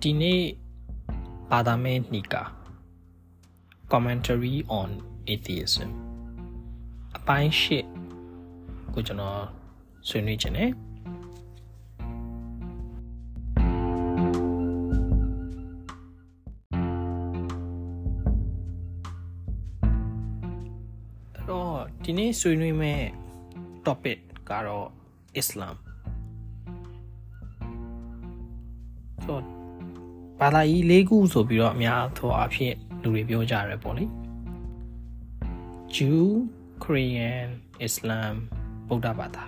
ဒီနေ့ဘာသာမဲနီကာ commentary on atheism အပိုင်း8ကိုကျွန်တော်ဆွေးနွေးခြင်းနဲ့တော့ဒီနေ့ဆွေးနွေးမယ့် topic ကတော့ Islam ဆိုဘာသာကြီး၄ခုဆိုပြီးတော့အများသောအားဖြင့်လူတွေပြောကြရဲပေါ့လေ Jew, Korean, Islam, ဗုဒ္ဓဘာသာ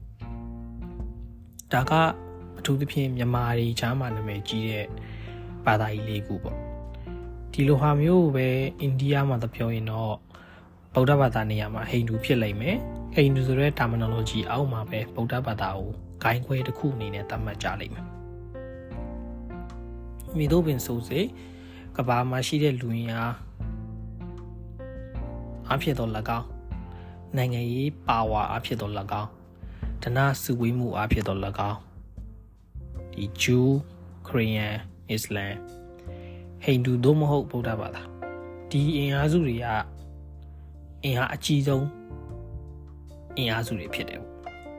ဒါကအထူးသဖြင့်မြန်မာတွေချမ်းမှာနာမည်ကြီးတဲ့ဘာသာကြီး၄ခုပေါ့ဒီလိုဟာမျိုးပဲအိန္ဒိယမှာပြောရင်တော့ဗုဒ္ဓဘာသာနေရာမှာဟိန္ဒူဖြစ်လိမ့်မယ်ဟိန္ဒူဆိုတဲ့ terminology အောက်မှာပဲဗုဒ္ဓဘာသာကိုဂိုင်းခွဲတစ်ခုအနေနဲ့သတ်မှတ်ကြလိမ့်မယ်မိတို့ပင်ဆိုစေကဘာမှာရှိတဲ့လူရင်းအားအဖြစ်တော့၎င်းနိုင်ငံရေးပါဝါအဖြစ်တော့၎င်းဓနစုဝေးမှုအဖြစ်တော့၎င်းဒီ Jew, Korean, Islam ဟိန္ဒူတို့မဟုတ်ဗုဒ္ဓဘာသာဒီအင်အားစုတွေကအင်အားအကြီးဆုံးအင်အားစုတွေဖြစ်တယ်ပေါ့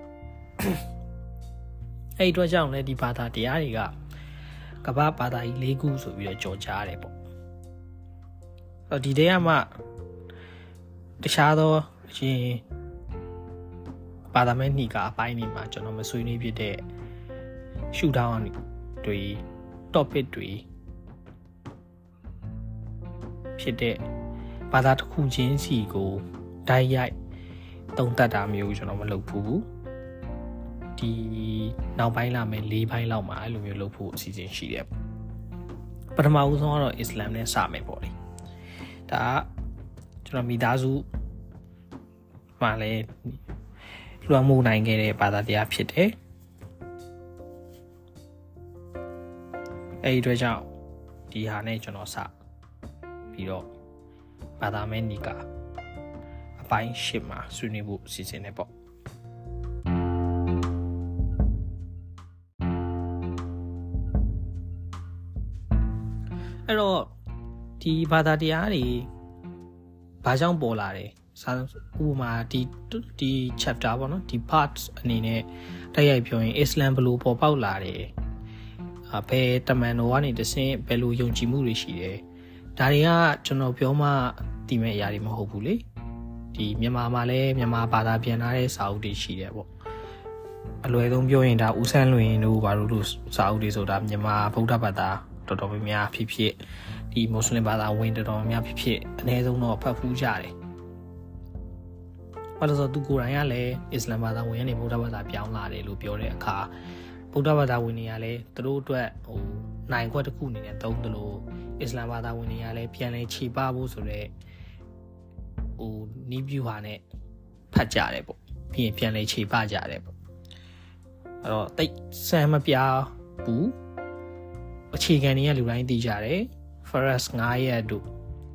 အဲ့ဒီတော့ကြောင့်လည်းဒီဘာသာတရားတွေကကမ္ဘာဘာသာကြီး၄ခုဆိုပြီးတော့ကြော်ကြားတယ်ပေါ့အဲ့ဒီတည်းကမှတခြားသောအရင်ဘာသာမဲနီကအပိုင်းတွေမှာကျွန်တော်မဆွေးနွေးဖြစ်တဲ့ရှုထောင်းတွေ topic တွေဖြစ်တဲ့ဘာသာတစ်ခုချင်းစီကိုတိုက်ရိုက်သုံးသပ်တာမျိုးကျွန်တော်မလုပ်ဘူးဒီနောက်ပိုင်းလာမယ်၄ပိုင်းလောက်မှာအဲ့လိုမျိုးလုပ်ဖို့အစီအစဉ်ရှိတယ်ပထမဦးဆုံးကတော့ Islam နဲ့စမယ်ပေါ့လေဒါကကျွန်တော်မိသားစုမှာလည်းလွှမ်းမိုးနိုင်ခဲ့တဲ့ဘာသာတရားဖြစ်တယ်အဲ့ဒီအတွက်ကြောင့်ဒီဟာနဲ့ကျွန်တော်စပြီးတော့ဘာသာမဲနီကာအပိုင်း၈မှာဆွေးနွေးဖို့အစီအစဉ်နဲ့ပေါ့အဲ့တော့ဒီဘာသာတရားတွေဘာကြောင့်ပေါ်လာတယ်ဥပမာဒီ chapter ပေါ့နော်ဒီ part အနေနဲ့တိုက်ရိုက်ပြောရင် Islam ဘယ်လိုပေါ်ပေါက်လာတယ်ဘယ်တမန်တော်ကနေတဆင့်ဘယ်လိုယုံကြည်မှုတွေရှိတယ်ဒါတွေကကျွန်တော်ပြောမှသိမဲ့အရာတွေမဟုတ်ဘူးလေဒီမြန်မာမှာလည်းမြန်မာဘာသာပြန်လာတဲ့စာအုပ်တွေရှိတယ်ပေါ့အလွယ်ဆုံးပြောရင်ဒါဦးဆန်းလွင်တို့ဘာလို့စာအုပ်တွေဆိုတာမြန်မာဗုဒ္ဓဘာသာတော်တော်များများဖြစ်ဒီမွတ်စလင်ဘာသာဝင်တော်တော်များများဖြစ်အနည်းဆုံးတော့ဖတ်ဖူးကြတယ်ဘာလို့ဆိုသူကိုယ်တိုင်ကလည်းအစ္စလာမ်ဘာသာဝင်ကနေဗုဒ္ဓဘာသာပြောင်းလာတယ်လို့ပြောတဲ့အခါဗုဒ္ဓဘာသာဝင်တွေကလည်းသူတို့အတွက်နိုင်ခွက်တစ်ခုအနေနဲ့သုံးတယ်လို့အစ္စလာမ်ဘာသာဝင်တွေကလည်းပြန်လဲခြေပဖို့ဆိုတော့နီးပြူဟာနဲ့ဖတ်ကြတယ်ပေါ့ပြီးရင်ပြန်လဲခြေပကြတယ်ပေါ့အဲ့တော့တိတ်ဆမ်းမပြဘူးအခြေခံတွေကလူတိုင်းသိကြတယ် Faras 9ရက်တို့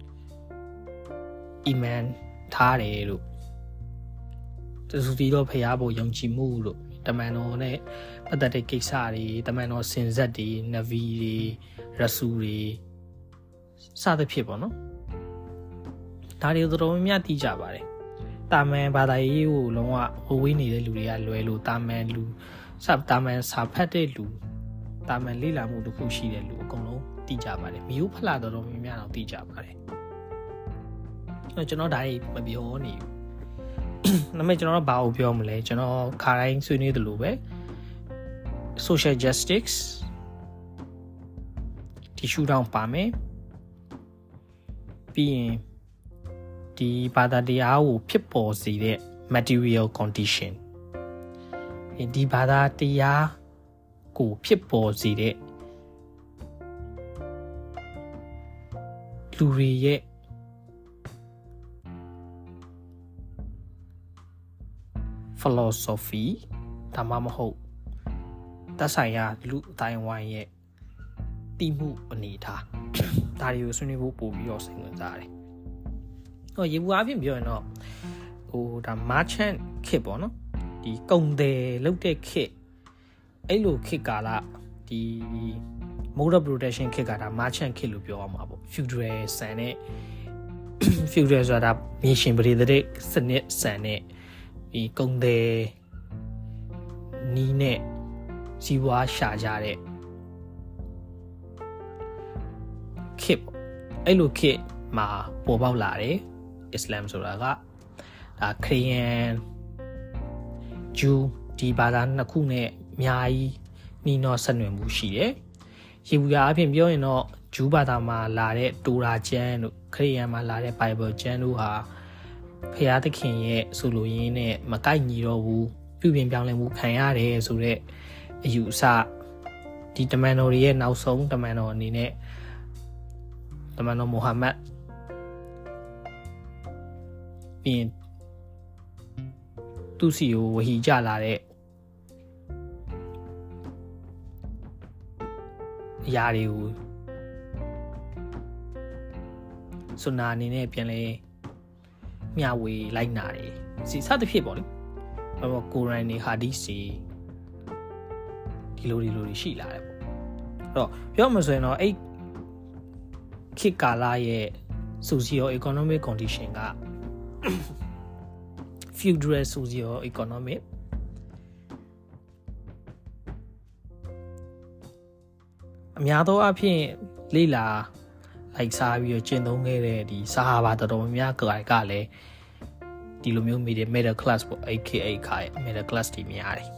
Iman ထားတယ်လို့သူစီတော့ဖျားဖို့ယုံကြည်မှုလို့တမန်တော်နဲ့ပတ်သက်တဲ့ကိစ္စတွေတမန်တော်စင်ဆက်တွေနဗီတွေရဆူတွေစသဖြင့်ပေါ့နော်ဒါတွေတော်တော်များများသိကြပါတယ်တာမန်ဘာသာရေးကိုလုံးဝဝေးနေတဲ့လူတွေကလွယ်လို့တာမန်စာဖတ်တဲ့လူတာမန်လေ့လာမှုတစ်ခုရှိတဲ့လူအကုန်လုံးသိကြပါတယ်မျိုးဖလာတော်တော်များများတော့သိကြပါတယ်ကျွန်တော်ဒါတွေမပြောနေဘူးဒါပေမဲ့ကျွန်တော်တို့ဘာကိုပြောမလဲကျွန်တော်ခါတိုင်းဆွေးနွေးသလိုပဲ social justice ဒီရှုထောင့်ပါမယ်ပြီးရင်ဒီဘာသာတရားကိုဖြစ်ပေါ်စေတဲ့ material condition ဒီဘာသာတရားကိုဖြစ်ပေါ်စေတဲ့လူတွေရဲ့philosophy ဒါမှမဟုတ်သက်ဆိုင်ရာလူအတိုင်းဝိုင်းရဲ့တည်မှုအနေထားဒါတွေကိုဆွေးနွေးဖို့ပို့ပြီးတော့စိတ်ဝင်စားတယ်။ရေဘူးအပြင်ပြောရင်တော့ဒါ merchant ခေတ်ပေါ့နော်ဒီကုန်တယ်လုပ်တဲ့ခေတ်အဲ့လိုခေတ်ကာလဒီ model protection ခေတ်ကဒါ merchant ခေတ်လို့ပြောရမှာပေါ့ feudal ဆန်နဲ့ feudal ဆိုတာမြေရှင်ပရိသတ်စနစ်ဆန်နဲ့ဒီကုန်သည်နီးနဲ့စီးပွားရှာကြတဲ့ခေတ်အဲ့လိုခေတ်မှာပေါ်ပေါက်လာတယ်အစ္စလာမ်ဆိုတာကဒါခရစ်ယာန်ဂျူးဒီဘာသာနှစ်ခုနဲ့အများကြီးနှီးနှောဆက်နွယ်မှုရှိတယ်။ယေဘုယျအဖြစ်ပြောရင်တော့ဂျူးဘာသာမှာလာတဲ့တိုရာကျမ်းတို့ခရစ်ယာန်မှာလာတဲ့ Bible ကျမ်းတို့ဟာဖျားသခင်ရဲ့ဆိုလိုရင်းနဲ့မကိုက်ညီတော့ဘူးပြုပြင်ပြောင်းလဲမှုခံရတယ်ဆိုတော့အယူအဆဒီတမန်တော်ရဲ့နောက်ဆုံးတမန်တော်အနေနဲ့တမန်တော်မိုဟာမက်ပြီးသူစီကိုဝဟီကြလာတဲ့အရာတွေကိုဆွနာအနေနဲ့ပြန်လဲမျှဝေလိုက်နာတယ်စီစသဖြင့်ပေါ့လေဘာလို့ကိုရိုင်းနေဟာဒီစီဒီလိုရှိလာတယ်ပေါ့အဲ့တော့ပြောမှဆိုရင်တော့အဲ့ခေတ်ကာလရဲ့ socio-economic condition က feudal socio-economic အများသောအားဖြင့်လေ့လာလိုက်စားပြီးတော့ကျင့်သုံးခဲ့တဲ့ဒီဆာဟာဘာတော်တော်များကလည်းဒီလိုမျိုး middle class ပေါ့ AKA ခါရဲ့ middle class တွေများတယ်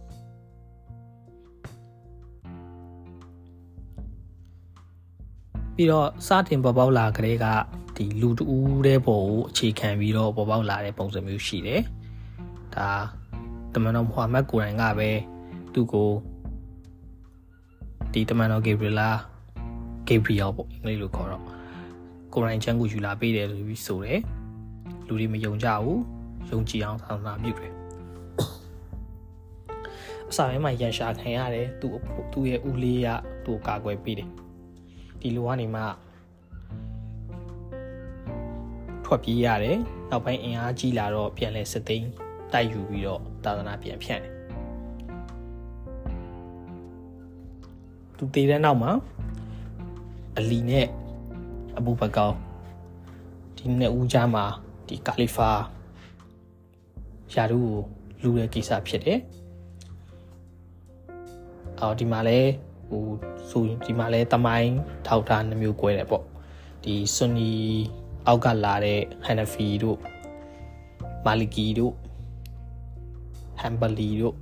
ပြီးတော့စတင်ပေါ်ပေါက်လာကြတဲ့ကဒီလူတူးတဲ့ပုံကိုအခြေခံပြီးတော့ပေါ်ပေါက်လာတဲ့ပုံစံမျိုးရှိတယ်ဒါတမန်တော်မုဟာမက်ကိုယ်တိုင်ကပဲသူ့ကိုဒီတမန်တော်ဂေဘရီယယ်ပေါ့အင်္ဂလိပ်လိုခေါ်တော့ကိုယ်တိုင်ချမ်းကိုယူလာပေးတယ်လို့ပြီးဆိုတယ်လူတွေမယုံကြဘူးယုံကြည်အောင်သာသနာပြုတယ်အစာပိုင်းမှာရန်ရှာခံရတယ်သူ့ရဲ့ဦးလေးကသူ့ကာကွယ်ပေးတယ်ဒီလိုကနေမှထွက်ပြေးရတယ်နောက်ပိုင်းအင်အားကြီးလာတော့ပြန်လဲစစ်သိမ်းတိုက်ယူပြီးတော့သာသနာပြန်ဖြန့်တယ်သူတည်တဲ့နောက်မှာအလီနဲ့အဘူဘကာဒီနှစ်ဦးကြားမှာဒီကာလီဖာယာဒူကိုလူတဲ့ကိစ္စဖြစ်တယ်ဒီမှာလဲဆိုရင်ဒီမှာလဲတမိုင်းထောက်ထားနှမျိုး꿰တယ်ပေါ့ဒီဆွန်နီအောက်ကလာတဲ့ဟန်နဖီတို့မာလီကီတို့ဟမ်ဘလီတို့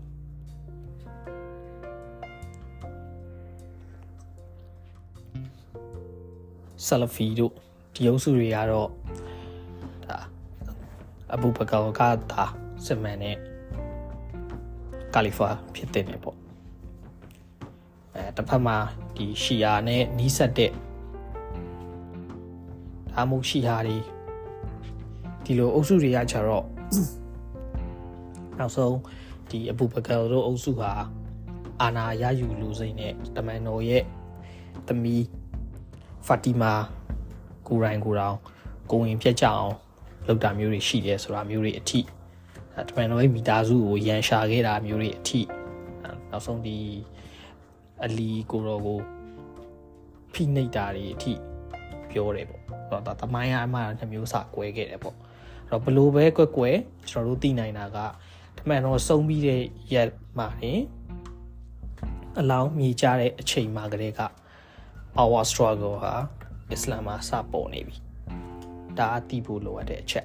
ဆလဖီတို့ဒီအုပ်စုတွေကတော့ဒါအဘူဘကာကတာစမန်နဲ့ကာလီဖာဖြစ်တဲ့ပေါ့တစ်ဖက်မှာဒီရှီယာနဲ့နီးစပ်တဲ့ဒါမှမဟုတ်ရှီယာတွေဒီလိုအုပ်စုတွေကကြတော့နောက်ဆုံးဒီအဘူဘကာတို့အုပ်စုဟာအာနာရယူလူစိမ့်နဲ့တမန်တော်ရဲ့သမီးဖာတီမာကိုရိုင်းကိုတောင်ကိုဝင်ပြတ်ကြအောင်လုပ်တာမျိုးတွေရှိတယ်ဆိုတာမျိုးတွေအထိတမန်တော်ရဲ့မိသားစုကိုရန်ရှာခဲ့တာမျိုးတွေအထိနောက်ဆုံးဒီအလီကိုရောကိုဖိနှိပ်တာတွေအထိပြောတယ်ပေါ့ဒါတမိုင်းအမှနှမျိုးစာ꿰ခဲ့တယ်ပေါ့အဲ့တော့ဘလို့ပဲ꿰ကျွန်တော်တို့သိနိုင်တာကတမန်တော်ဆုံးပြီးတဲ့ရက်မှာတင်အလောင်းမြေကြတဲ့အချိန်မှာကလေးက our struggle ဟာအစ္စလာမ်မှာစပေါ်နေပြီဒါအသိဖို့လိုအပ်တဲ့အချက်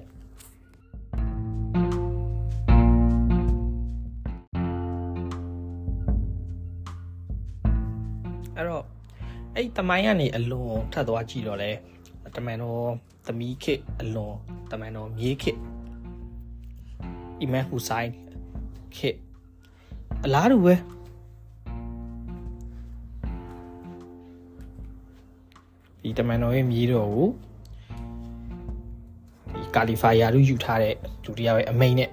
အဲ့တော့အဲ့တမိုင်းကနေအလွန်ထပ်သွားကြည့်တော့လဲတမန်တော်သမီးခေတ်အလွန်တမန်တော်မြေးခေတ်အီမန်ဟူဆိုင်ခေတ်အလားတူပဲဒီတမန်တော်ရဲ့မြေးတော်ကိုဒီကာလီဖာယာလူယူထားတဲ့လူတယောက်ရဲ့အမိန့်နဲ့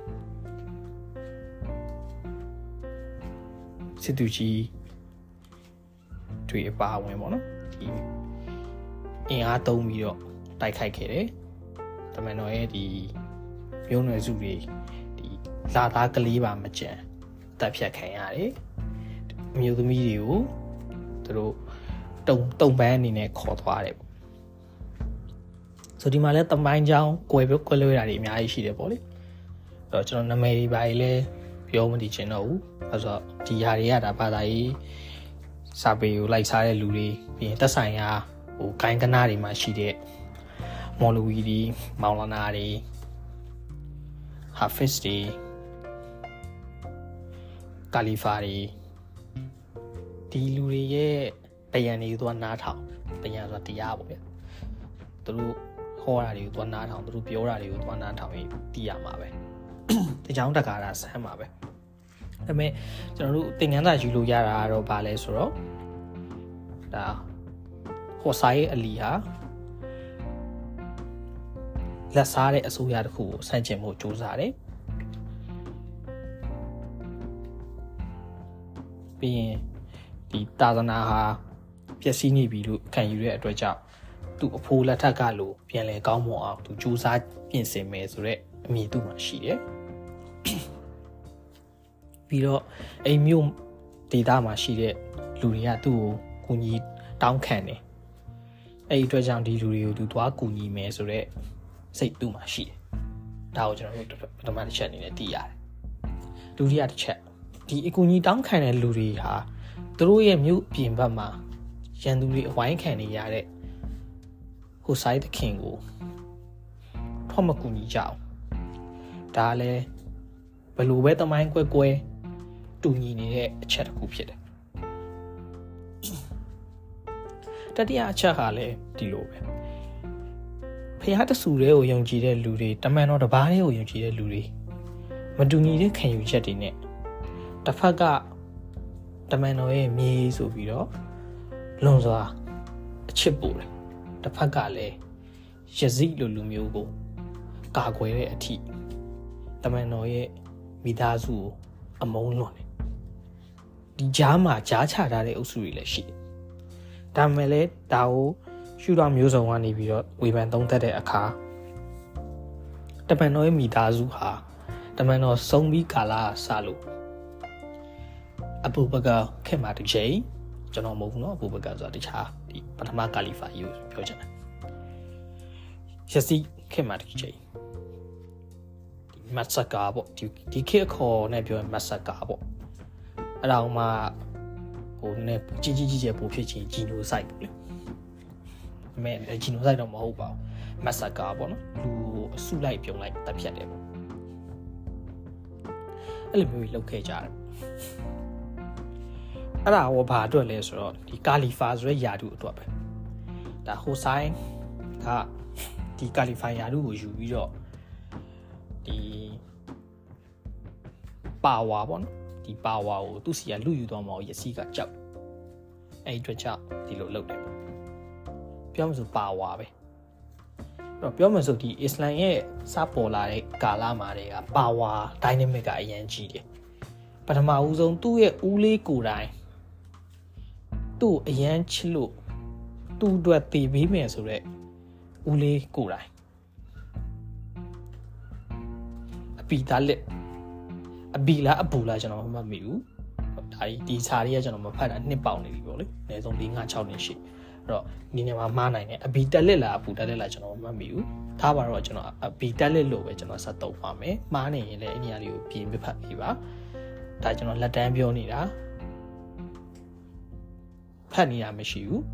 စစ်သူကြီးတွေအပါဝင်ပေါ့နော်ဒီအင်အားသုံးပြီးတော့တိုက်ခိုက်ခဲ့တယ်တမန်တော်ရဲ့ဒီမျိုးနွယ်စုတွေဒီလာသားကလေးပါမကြံတပ်ဖြတ်ခံရတယ်အမျိုးသမီးတွေကိုသူတို့တုံပန်းအနေနဲ့ခေါ်သွားတယ်ဆိုဒီမှာလည်းတမိုင်းချောင်းကွယ်လွှဲတာတွေအများကြီးရှိတယ်ပေါ့လေအဲ့တော့ကျွန်တော်နာမည်တွေပါလေပြောမတည်ချင်တော့ဘူးအဲ့ဆိုဒီဟာတွေကဒါဘာသာရေးစာပေကိုလိုက်စားတဲ့လူတွေပြီးရင်သက်ဆိုင်ရာဂိုင်းကနာတွေမှာရှိတဲ့မော်လဝီတွေမောင်လနာတွေဟာဖစ်တွေကာလီဖာတွေဒီလူတွေရဲ့တရားတွေကိုသွားနားထောင်တရားဆိုတာတရားပေါ့ဗျသူတို့ဟောတာတွေကိုသွားနားထောင်သူတို့ပြောတာတွေကိုသွားနားထောင်ပြီးသိရမှာပဲတကြောင်တကာတာဆမ်းမှာပဲဒါပေမဲ့ကျွန်တော်တို့သင်ခန်းစာယူလို့ရတာကတော့ဗာလဲဆိုတော့ဒါဟောဆိုင်အလီဟာလက်စားတဲ့အစိုးရတစ်ခုကိုဆန့်ကျင်ဖို့ကြိုးစားတယ်ပြီးရင်ဒီတာသနာဟာပျက်စီးနေပြီလို့ခံယူတဲ့အတွက်ကြောင့်သူ့အဖိုးလက်ထက်ကလို့ပြန်လဲကောင်းမွန်အောင်သူကြိုးစားပြင်ဆင်မယ်ဆိုတော့အမြင်သူ့မှာရှိတယ်ပြီးတော့အိမ်မြို့ဒေသမှာရှိတဲ့လူတွေကသူ့ကိုကူညီတောင်းခံတယ်အဲ့ဒီအတွက်ကြောင့်ဒီလူတွေကိုသူသွားကူညီမယ်ဆိုတော့စိတ်သူ့မှာရှိတယ်ဒါကိုကျွန်တော်တို့ပထမတစ်ချက်အနေနဲ့သိရတယ်ဒုတိယတစ်ချက်ဒီအကူအညီတောင်းခံတဲ့လူတွေဟာသူတို့ရဲ့မြို့ပြင်ဘက်မှာရန်သူတွေအဝိုင်းခံနေရတဲ့ဟိုဆိုင်သခင်ကိုထောက်မကူညီကြအောင်ဒါလည်းဘယ်လိုပဲတမိုင်းကွဲတူညီနေတဲ့အချက်တစ်ခုဖြစ်တယ်တတိယအချက်ဟာလည်းဒီလိုပဲဖျားတဆူတွေကိုယုံကြည်တဲ့လူတွေတမန်တော်တစ်ပါးတွေကိုယုံကြည်တဲ့လူတွေမတူညီတဲ့ခံယူချက်တွေနဲ့တစ်ဖက်ကတမန်တော်ရဲ့မြေဆိုပြီးတော့လွန်စွာအချစ်ပို့တယ်တစ်ဖက်ကလည်းယဇိလိုလူမျိုးကိုကာကွယ်တဲ့အထိတမန်တော်ရဲ့မိသားစုကိုအမုန်းလွန်တယ်ဒီကြားမှာကြားချထားတဲ့အုပ်စုတွေလည်းရှိတယ်ဒါမှလည်းဒါကိုရှုထောင့်မျိုးစုံကနေပြီးတော့ဝေဖန်သုံးသပ်တဲ့အခါတမန်တော်ရဲ့မိသားစုဟာတမန်တော်ဆုံးပြီးကာလဆလို့အဘူဘကာခေမာတစ်ချိန်ကျွန်တော်မဟုတ်ဘူးเนาะအဘူဘကာဆိုတာတခြားဒီပထမကာလီဖာယူပြောချင်တယ်ယစီခေမာတစ်ချိန်ဒီမတ်ဆကာပေါ့ဒီခေခေါ်နဲ့ပြောရင်မတ်ဆကာပေါ့အဲ့ဒါမှဟိုနည်းကြီးကျယ်ပိုဖြစ်ချင်းဂျီနိုဆိုက်ပေါ့လေမဲဂျီနိုဆိုက်တော့မဟုတ်ပါဘူးမတ်ဆကာပေါ့နော်လူအစုလိုက်ပြုံလိုက်တပ်ဖြတ်တယ်ပေါ့အဲ့လိုမျိုးလုပ်ခဲ့ကြတယ်အဲ့ဒါဟောဘာအတွက်လဲဆိုတော့ဒီကာလီဖာဆိုတဲ့ယာတုအတွက်ပဲဒါဟိုဆိုင်ကဒီကာလီဖာယာတုကိုယူပြီးတော့ဒီပါဝါပေါ့နော်ဒီပါဝါကိုသူ့စီကလူယူသွားမှာကိုယစီကကြောက်အဲ့ဒီအတွက်ကြောင့်ဒီလိုလုပ်တယ်ပေါ့ပြောမှဆိုပါဝါပဲတော့ပြောမှဆိုဒီအစ္စလမ်ရဲ့စပေါ်လာတဲ့ကာလမှာတွေကပါဝါဒိုင်းနမစ်ကအရင်ကြီးတယ်ပထမဦးဆုံးသူ့ရဲ့ဦးလေးကိုယ်တိုင်သူ့အရန်ချစ်လို့သူ့အတွက်တည်ပေးမယ်ဆိုတော့ဦးလေးကိုယ်တိုင်အပီသားလက်အပီလားအပူလားကျွန်တော်မမှတ်မိဘူးဒါဒီစာတွေကကျွန်တော်မဖတ်တာနှစ်ပေါင်နေပြီပေါ့လေအနည်းဆုံး4 5 6နှစ်ရှိအဲ့တော့ဒီနေရာမှာမှားနိုင်တယ်အပီတက်လက်လားအပူတက်လက်လားကျွန်တော်မမှတ်မိဘူးထားပါတော့ကျွန်တော်အပီတက်လက်လို့ပဲကျွန်တော်ဆက်သုံးပါမယ်မှားနေရင်လည်းအဲ့ဒီနေရာလေးကိုပြင်ပြဖတ်ပေးပါဒါကျွန်တော်လက်တန်းပြောနေတာဖတ်နေတာမရှိဘူး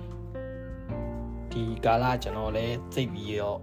ဒီကာလကျွန်တော်လည်းသိပြီးတော့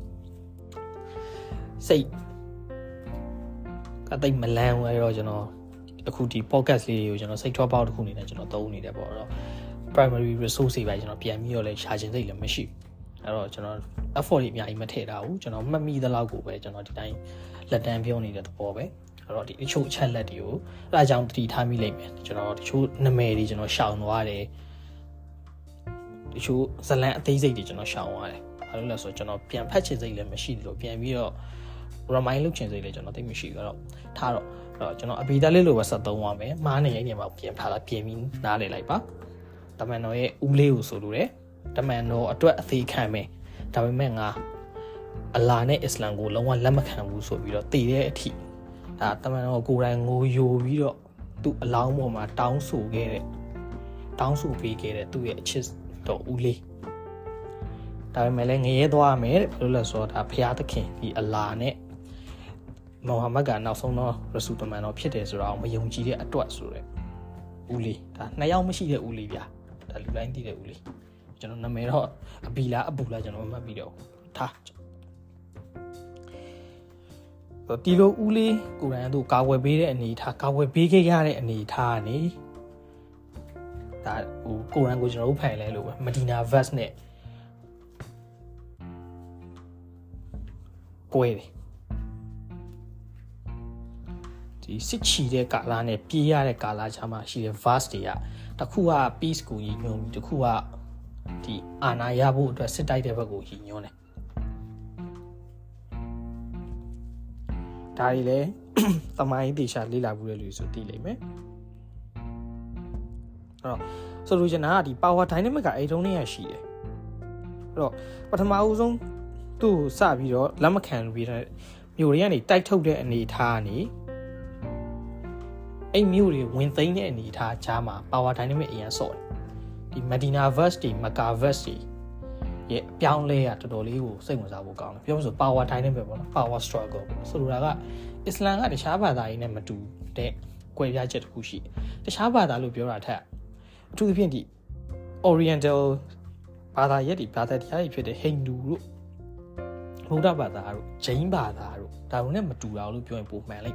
စိတ်အသိမလန်းဝဲတော့ကျွန်တော်အခုဒီ podcast လေးတွေကိုကျွန်တော်စိတ်ထွားပေါက်တစ်ခုအနေနဲ့ကျွန်တော်သုံးနေတယ်ပေါ့တော့ primary resource တွေပဲကျွန်တော်ပြန်ပြီးတော့လဲရှာခြင်းစိတ်လည်းမရှိဘူးအဲ့တော့ကျွန်တော် effort တွေအများကြီးမထည့်တာဘူးကျွန်တော်မှတ်မိသလောက်ကိုပဲကျွန်တော်ဒီတိုင်းလက်တန်းပြောနေတဲ့သဘောပဲအဲ့တော့ဒီအချို့အချက်လက်တွေကိုအဲ့အကြောင်းတတိထားမိလိမ့်မယ်ကျွန်တော်တချို့နာမည်တွေကျွန်တော်ရှောင်သွားတယ်တချို့ဇလန်အသေးစိတ်တွေကျွန်တော်ရှောင်သွားတယ်ဘာလို့လဲဆိုတော့ကျွန်တော်ပြန်ဖတ်ချင်စိတ်လည်းမရှိဘူးလို့ပြန်ပြီးတော့ remind လုပ်ချင်စိတ်လည်းကျွန်တော်သိမရှိဘူးတော့ထားတော့ကျွန်တော်အပီတက်လေးလိုပဲဆက်သုံးသွားမယ်မားနေရဲ့နေရာမှာပြင်ထားတာပြင်ပြီးနားလေလိုက်ပါတမန်တော်ရဲ့ဦးလေးကိုဆိုလိုတယ်တမန်တော်အတွက်အသေးခံမယ်ဒါပေမဲ့ငါအလာနဲ့အစ္စလမ်ကိုလုံးဝလက်မခံဘူးဆိုပြီးတော့တည်တဲ့အထိဒါတမန်တော်ကိုယ်တိုင်ငိုယိုပြီးတော့သူ့အလောင်းပေါ်မှာတောင်းဆိုခဲ့တဲ့တောင်းဆိုပေးခဲ့တဲ့သူ့ရဲ့အချစ်တော်ဦးလေးဒါပေမဲ့လည်းငရဲသွားမယ်တဲ့ဘယ်လိုလဲဆိုတော့ဒါဘုရားသခင်ဒီအလာနဲ့မိုဟာမက်ကနောက်ဆုံးတော့ရဆူတမန်တော်ဖြစ်တယ်ဆိုတော့မယုံကြည်တဲ့အတွက်ဆိုတဲ့ဦးလေးဒါ2ယောက်မရှိတဲ့ဦးလေးဗျာဒါလူတိုင်းသိတဲ့ဦးလေးကျွန်တော်နာမည်တော့အပီလားအပူလားကျွန်တော်မှတ်ပြီးတော့ထားဒီလိုဦးလေးကိုရန်တို့ကာဝယ်ပေးတဲ့အနေထားကာဝယ်ပေးခဲ့ရတဲ့အနေထားကနေဒါဟိုကိုရန်ကိုကျွန်တော်တို့ဖန်လဲလို့ပဲမဒီနာဗတ်နဲ့ကွဲတယ်ဒီစစ်ချီတဲ့ကာလနဲ့ပြေးရတဲ့ကာလချာမှာရှိတဲ့ verse တွေကတစ်ခုက peace ကိုရည်ညွှန်းပြီးတစ်ခုကဒီအာဏာရဖို့အတွက်စစ်တိုက်တဲ့ဘက်ကိုရည်ညွှန်းတယ်ဒါတွေလည်းသမိုင်းတေချာလေ့လာမှုတွေလို့ဆိုသိလိမ့်မယ်အဲ့တော့ဆိုလိုချင်တာကဒီ power dynamic ကအဲ့တုန်းနဲ့ရှိတယ်အဲ့တော့ပထမအဦးဆုံးသူ့ကိုစပြီးတော့လက်မခံပြီးတော့မြို့တွေကနေတိုက်ထုတ်တဲ့အနေထားကနေအဲ့မြို့တွေဝင်သိမ်းတဲ့အနေထားကြားမှာ power dynamic အရင်ဆော့တယ်ဒီ Medina verse တွေ Mecca verse တွေရဲ့အပြောင်းလဲကတော်တော်လေးကိုစိတ်ဝင်စားဖို့ကောင်းတယ်ပြောမှဆို power dynamic ပေါ့နော် power struggle ဆိုလိုတာကအစ္စလမ်ကတခြားဘာသာရေးနဲ့မတူတဲ့ကွဲပြားချက်တစ်ခုရှိတယ်တခြားဘာသာလို့ပြောတာထက်အထူးသဖြင့်ဒီ Oriental ဘာသာရပ်တွေဘာသာတရားတွေဖြစ်တဲ့ Hindu တို့ဗုဒ္ဓဘာသာတို့ဂျိန်းဘာသာတို့ဒါတို့နဲ့မတူတာလို့ပြောရင်ပိုမှန်လိမ့်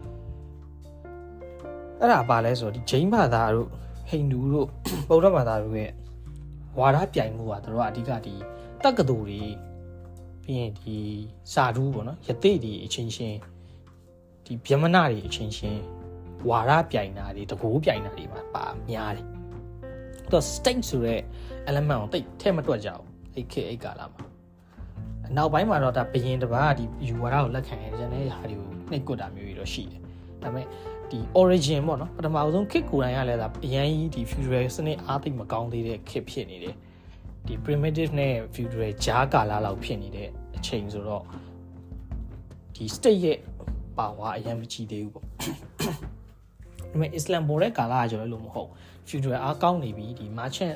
အဲ့ဒါဘာလဲဆိုတော့ဒီဂျိန်းဘာသာတို့ဟိန္ဒူတို့ဗုဒ္ဓဘာသာတို့ရဲ့ဝါဒပြိုင်မှုကတို့ကအဓိကဒီတက္ကသိုလ်တွေပြီးရင်ဒီစာဓုပေါ့နော်ယသိတွေအချင်းချင်းဒီဗျမနတွေအချင်းချင်းဝါဒပြိုင်တာတွေတကိုးပြိုင်တာတွေမှာပါများတယ်တော့ state ဆိုတဲ့ element ကိုတိတ်ထဲမတွက်ကြအောင်အဲ့ခေတ်အဲ့ကာလမှာနောက်ပိုင်းမှာတော့ဒါဘယင်တစ်ပါးဒီယူဝါဒကိုလက်ခံရတဲ့နေရာတွေကိုနှိပ်ကွက်တာမျိုးတွေတော့ရှိတယ်ဒါပေမဲ့ဒီ origin ပေါ့နော်ပထမဆုံးခေတ်ကိုယ်တိုင်ကလည်းဒါအရင်ဒီ feudal စနစ်အားသိမကောင်းသေးတဲ့ခေတ်ဖြစ်နေတယ်ဒီ primitive နဲ့ feudal ကြားကာလလောက်ဖြစ်နေတဲ့အချိန်ဆိုတော့ဒီ state ရဲ့ power အရင်မကြီးသေးဘူးပေါ့ဒါပေမဲ့ Islam ပေါ်တဲ့ကာလကကျော်လို့မဟုတ် feudal အားကောင်းနေပြီဒီ merchant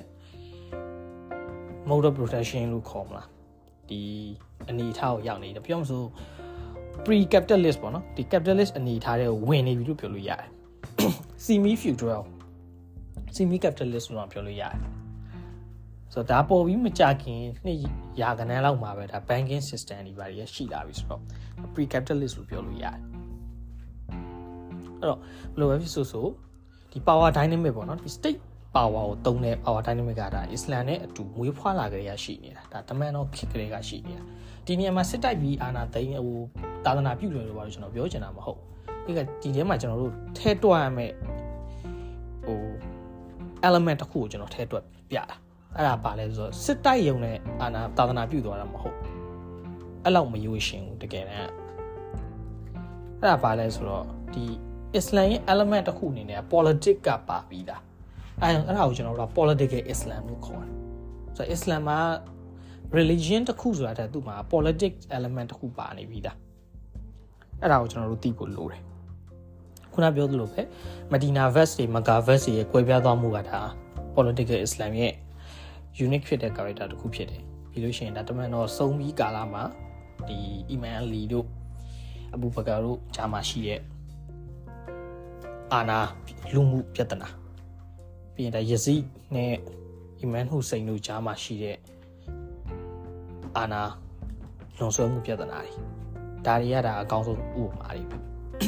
mode of protection လို့ခေါ်မလားဒီအနေထားကိုရောက်နေတယ်ပြောမှဆို pre capitalist ပေါ့နော်ဒီ capitalist အနေထားတွေကိုဝင်နေပြီလို့ပြောလို့ရတယ် semi feudal semi capitalist လို့ပြောလို့ရတယ်ဆိုတော့ဒါပေါ်ပြီးမကြခင်နှစ်ရာခဏလောက်မှာပဲဒါ banking system တွေပါရရှိလာပြီဆိုတော့ pre capitalist လို့ပြောလို့ရတယ်အဲ့တော့ဘယ်လိုပဲဖြစ်ဆိုဒီ power dynamic ပေါ့နော်ဒီ state power ကိုတုံးတဲ့ power dynamic ကဒါ Islam နဲ့အတူမွေးဖွားလာကြရရှိနေတာဒါတမန်တော်ခေတ်ကလေးကရှိနေတာဒီနေရာမှာစစ်တိုက်ပြီးအာဏာသိမ်းဟိုသာသနာပြုတယ်လို့ပါလို့ကျွန်တော်ပြောချင်တာမဟုတ်ဒီကဒီထဲမှာကျွန်တော်တို့ထဲတွက်ရမယ်ဟို element တစ်ခုကိုကျွန်တော်ထဲတွက်ပြတာအဲ့ဒါပါလဲဆိုတော့စစ်တိုက်ရုံနဲ့အာဏာသာသနာပြုသွားတာမဟုတ်အဲ့လောက်မယိုးရှင်ဘူးတကယ်တမ်းအဲ့ဒါပါလဲဆိုတော့ဒီ Islam ရဲ့ element တစ်ခုအနေနဲ့ politics ကပါပြီးသားအဲ့ဒါကိုကျွန်တော်တို့က political Islam လို့ခေါ်တယ်ဆိုတော့ Islam မှာ religion တစ်ခုဆိုတာတဲ့သူ့မှာ politics element တစ်ခုပါနေပြီးသားအဲ့ဒါကိုကျွန်တော်တို့သိဖို့လိုတယ်ခုနပြောသလိုပဲ Medina verse တွေ Mecca verse တွေရဲ့ကွဲပြားသွားမှုကဒါ political Islam ရဲ့ unique ဖြစ်တဲ့ character တစ်ခုဖြစ်တယ်ပြီးလို့ရှိရင်ဒါတမန်တော်ဆုံးပြီးကာလမှာဒီ Imam Ali တို့အဘူဘကာတို့ဂျာမှာရှိတဲ့အာနာလူမှုပြဿနာပြီးရင်ဒါယဇီနဲ့အီမန်ဟူစိန်တို့ကြားမှာရှိတဲ့အာနာလွန်ဆွဲမှုပြဿနာတွေဒါတွေကဒါအကောင်းဆုံးဥပမာတွေပဲ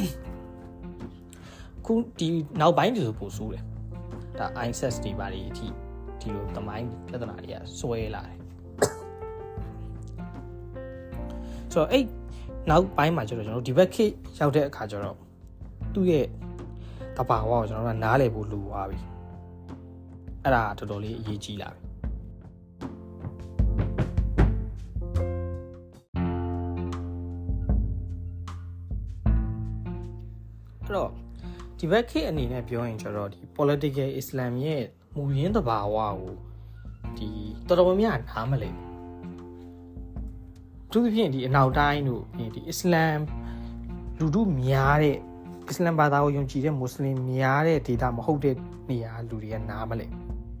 ခုဒီနောက်ပိုင်းတွေဆိုပိုဆိုးတယ်ဒါ ISIS တွေပါတွေအထိဒီလိုသမိုင်းပြဿနာတွေကဆွဲလာတယ်ဆိုတော့အဲ့နောက်ပိုင်းမှာကျွန်တော်ဒီဘက်ခေတ်ရောက်တဲ့အခါကျတော့သူ့ရဲ့တဘာဝကိုကျွန်တော်တို့နားလည်ဖို့လိုသွားပြီအဲ့ဒါတော်တော်လေးအရေးကြီးလာပြီအဲ့တော့ဒီဘက်ခေတ်အနေနဲ့ပြောရင်ကျတော့ဒီ political Islam ရဲ့မူရင်းတဘာဝကိုဒီတော်တော်များများနားမလည်ဘူးသူဖြစ်ရင်ဒီအနောက်တိုင်းတို့ဒီ Islam လူထုများတဲ့အစ္စလမ်ဘာသာကိုယုံကြည်တဲ့မွတ်စလင်များတဲ့ဒေသမဟုတ်တဲ့နေရာလူတွေကနားမလဲ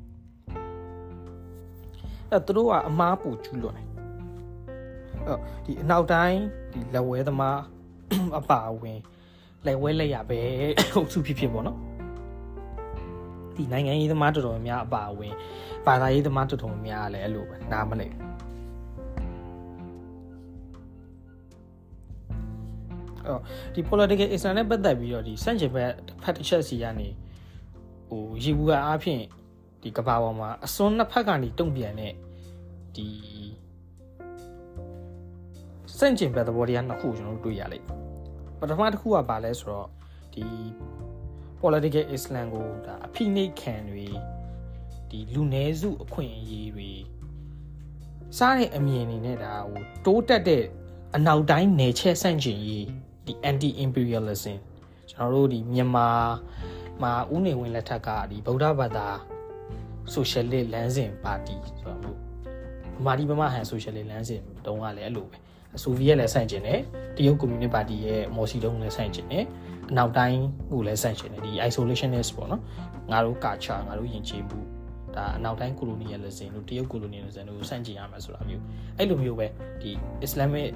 သူတို့ကအမားပူကျူးလွန်တယ်ဒီအနောက်တိုင်းဒီလက်ဝဲသမားအပါဝင်လက်ဝဲလက်ရပဲဟုတ်စုဖြစ်ပေါ့နော်ဒီနိုင်ငံရေးသမားတော်တော်များအပါဝင်ဘာသာရေးသမားတော်တော်များလည်းအဲ့လိုပဲနားမလဲဒီ political Islam နဲ့ပတ်သက်ပြီးတော့ဒီစန့်ကျင်ဘက်ဖက်တစ်ချက်စီကနေရေဘူးကအားဖြင့်ဒီကဘာပေါ်မှာအစွန်းနှစ်ဖက်ကနေတုံ့ပြန်တဲ့ဒီစန့်ကျင်ဘက်သဘောတရားနှစ်ခုကျွန်တော်တို့တွေ့ရလိမ့်မယ်ပထမတစ်ခုကဘာလဲဆိုတော့ဒီ political Islam ကိုဒါအဖိနှိပ်ခံတွေဒီလူနည်းစုအခွင့်အရေးတွေစားတဲ့အမြင်တွေနဲ့ဒါတိုးတက်တဲ့အနောက်တိုင်းနယ်ချဲ့ဆန့်ကျင်ရေးဒီ anti imperialism ကျွန်တော်တို့ဒီမြန်မာမှာဦးနေဝင်းလက်ထက်ကဒီဗုဒ္ဓဘာသာ socialist လမ်းစဉ်ပါတီဆိုတော့ဗမာဒီဗမာဟန် socialist လမ်းစဉ်တုံးကလည်းအဲ့လိုပဲဆိုဗီယက်လည်းဆန့်ကျင်တယ်တရုတ်ကွန်မြူနစ်ပါတီရဲ့မော်စီတုံးလည်းဆန့်ကျင်တယ်အနောက်တိုင်းကိုလည်းဆန့်ကျင်တယ်ဒီ isolationist ပေါ့နော်ငါတို့ culture ငါတို့ယဉ်ကျေးမှုဒါအနောက်တိုင်း colonialism တို့တရုတ် colonialism တို့ဆန့်ကျင်ရမှာဆိုတာမျိုးအဲ့လိုမျိုးပဲဒီ Islamic